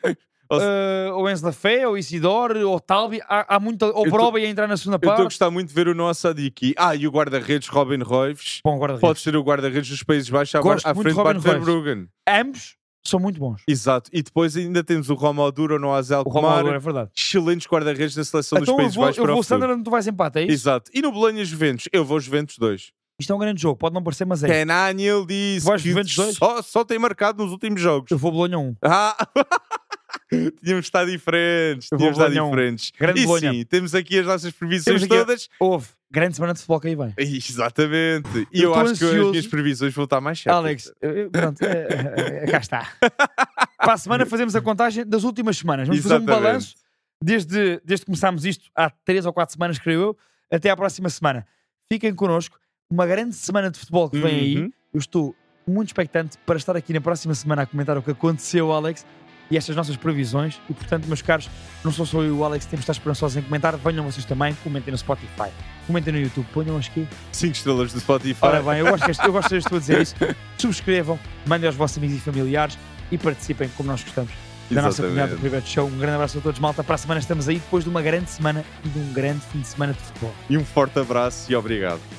Uh, ou Enzo Lafé, ou Isidore, ou Talbi. Há, há muita. Ou Eu tô- Broby a entrar na segunda Eu estou a parte. gostar muito de ver o nosso Adiki. Ah, e o guarda-redes Robin Royves. Bom, guarda-redes. Pode ser o guarda-redes dos Países Baixos à, Gosto à muito frente de de Robin Bart Royves. Verbruggen. Ambos são muito bons. Exato. E depois ainda temos o Romaduro no Azel O Romualdo Kumar. é verdade. Excelentes guarda-redes da seleção dos Então eu Países vou, Baixos eu para vou o futuro. Sunderland, tu vais empate, é isso? Exato. E no Bolonha Juventus? Eu vou Juventus dois. Isto é um grande jogo, pode não parecer, mas é. Ken Aniel diz Tu vais que Juventus dois? só, só tem marcado nos últimos jogos. Eu vou Bolonha um. Ah! Tínhamos de estar diferentes. Eu vou Tínhamos de estar Bolonha um. diferentes. Grande e Bolonha. sim, temos aqui as nossas previsões Temos aqui a- todas. Houve. Grande semana de futebol que aí vem. Exatamente. E Eu eu, tô acho que as ansioso. minhas previsões vão estar mais certas. Alex, eu- eu- pronto, é, é, é, cá está. Para a semana fazemos a contagem das últimas semanas. Vamos fazer um Exatamente. balanço desde, desde que começámos isto há três ou quatro semanas, creio eu, até à próxima semana. Fiquem connosco. Uma grande semana de futebol que vem aí. Uhum. Eu estou muito expectante para estar aqui na próxima semana a comentar o que aconteceu, Alex, e estas nossas previsões. E portanto, meus caros, não sou só eu e o Alex que temos de estar esperançosos em comentar. Venham vocês também, comentem no Spotify, comentem no YouTube, ponham aqui. Cinco estrelas do Spotify. Ora bem, eu gosto, deste, eu gosto de estou a dizer isso. Subscrevam, mandem aos vossos amigos e familiares e participem como nós gostamos da nossa comunidade do Private Show. Um grande abraço a todos, malta. Para a semana estamos aí depois de uma grande semana e de um grande fim de semana de futebol. E um forte abraço e obrigado.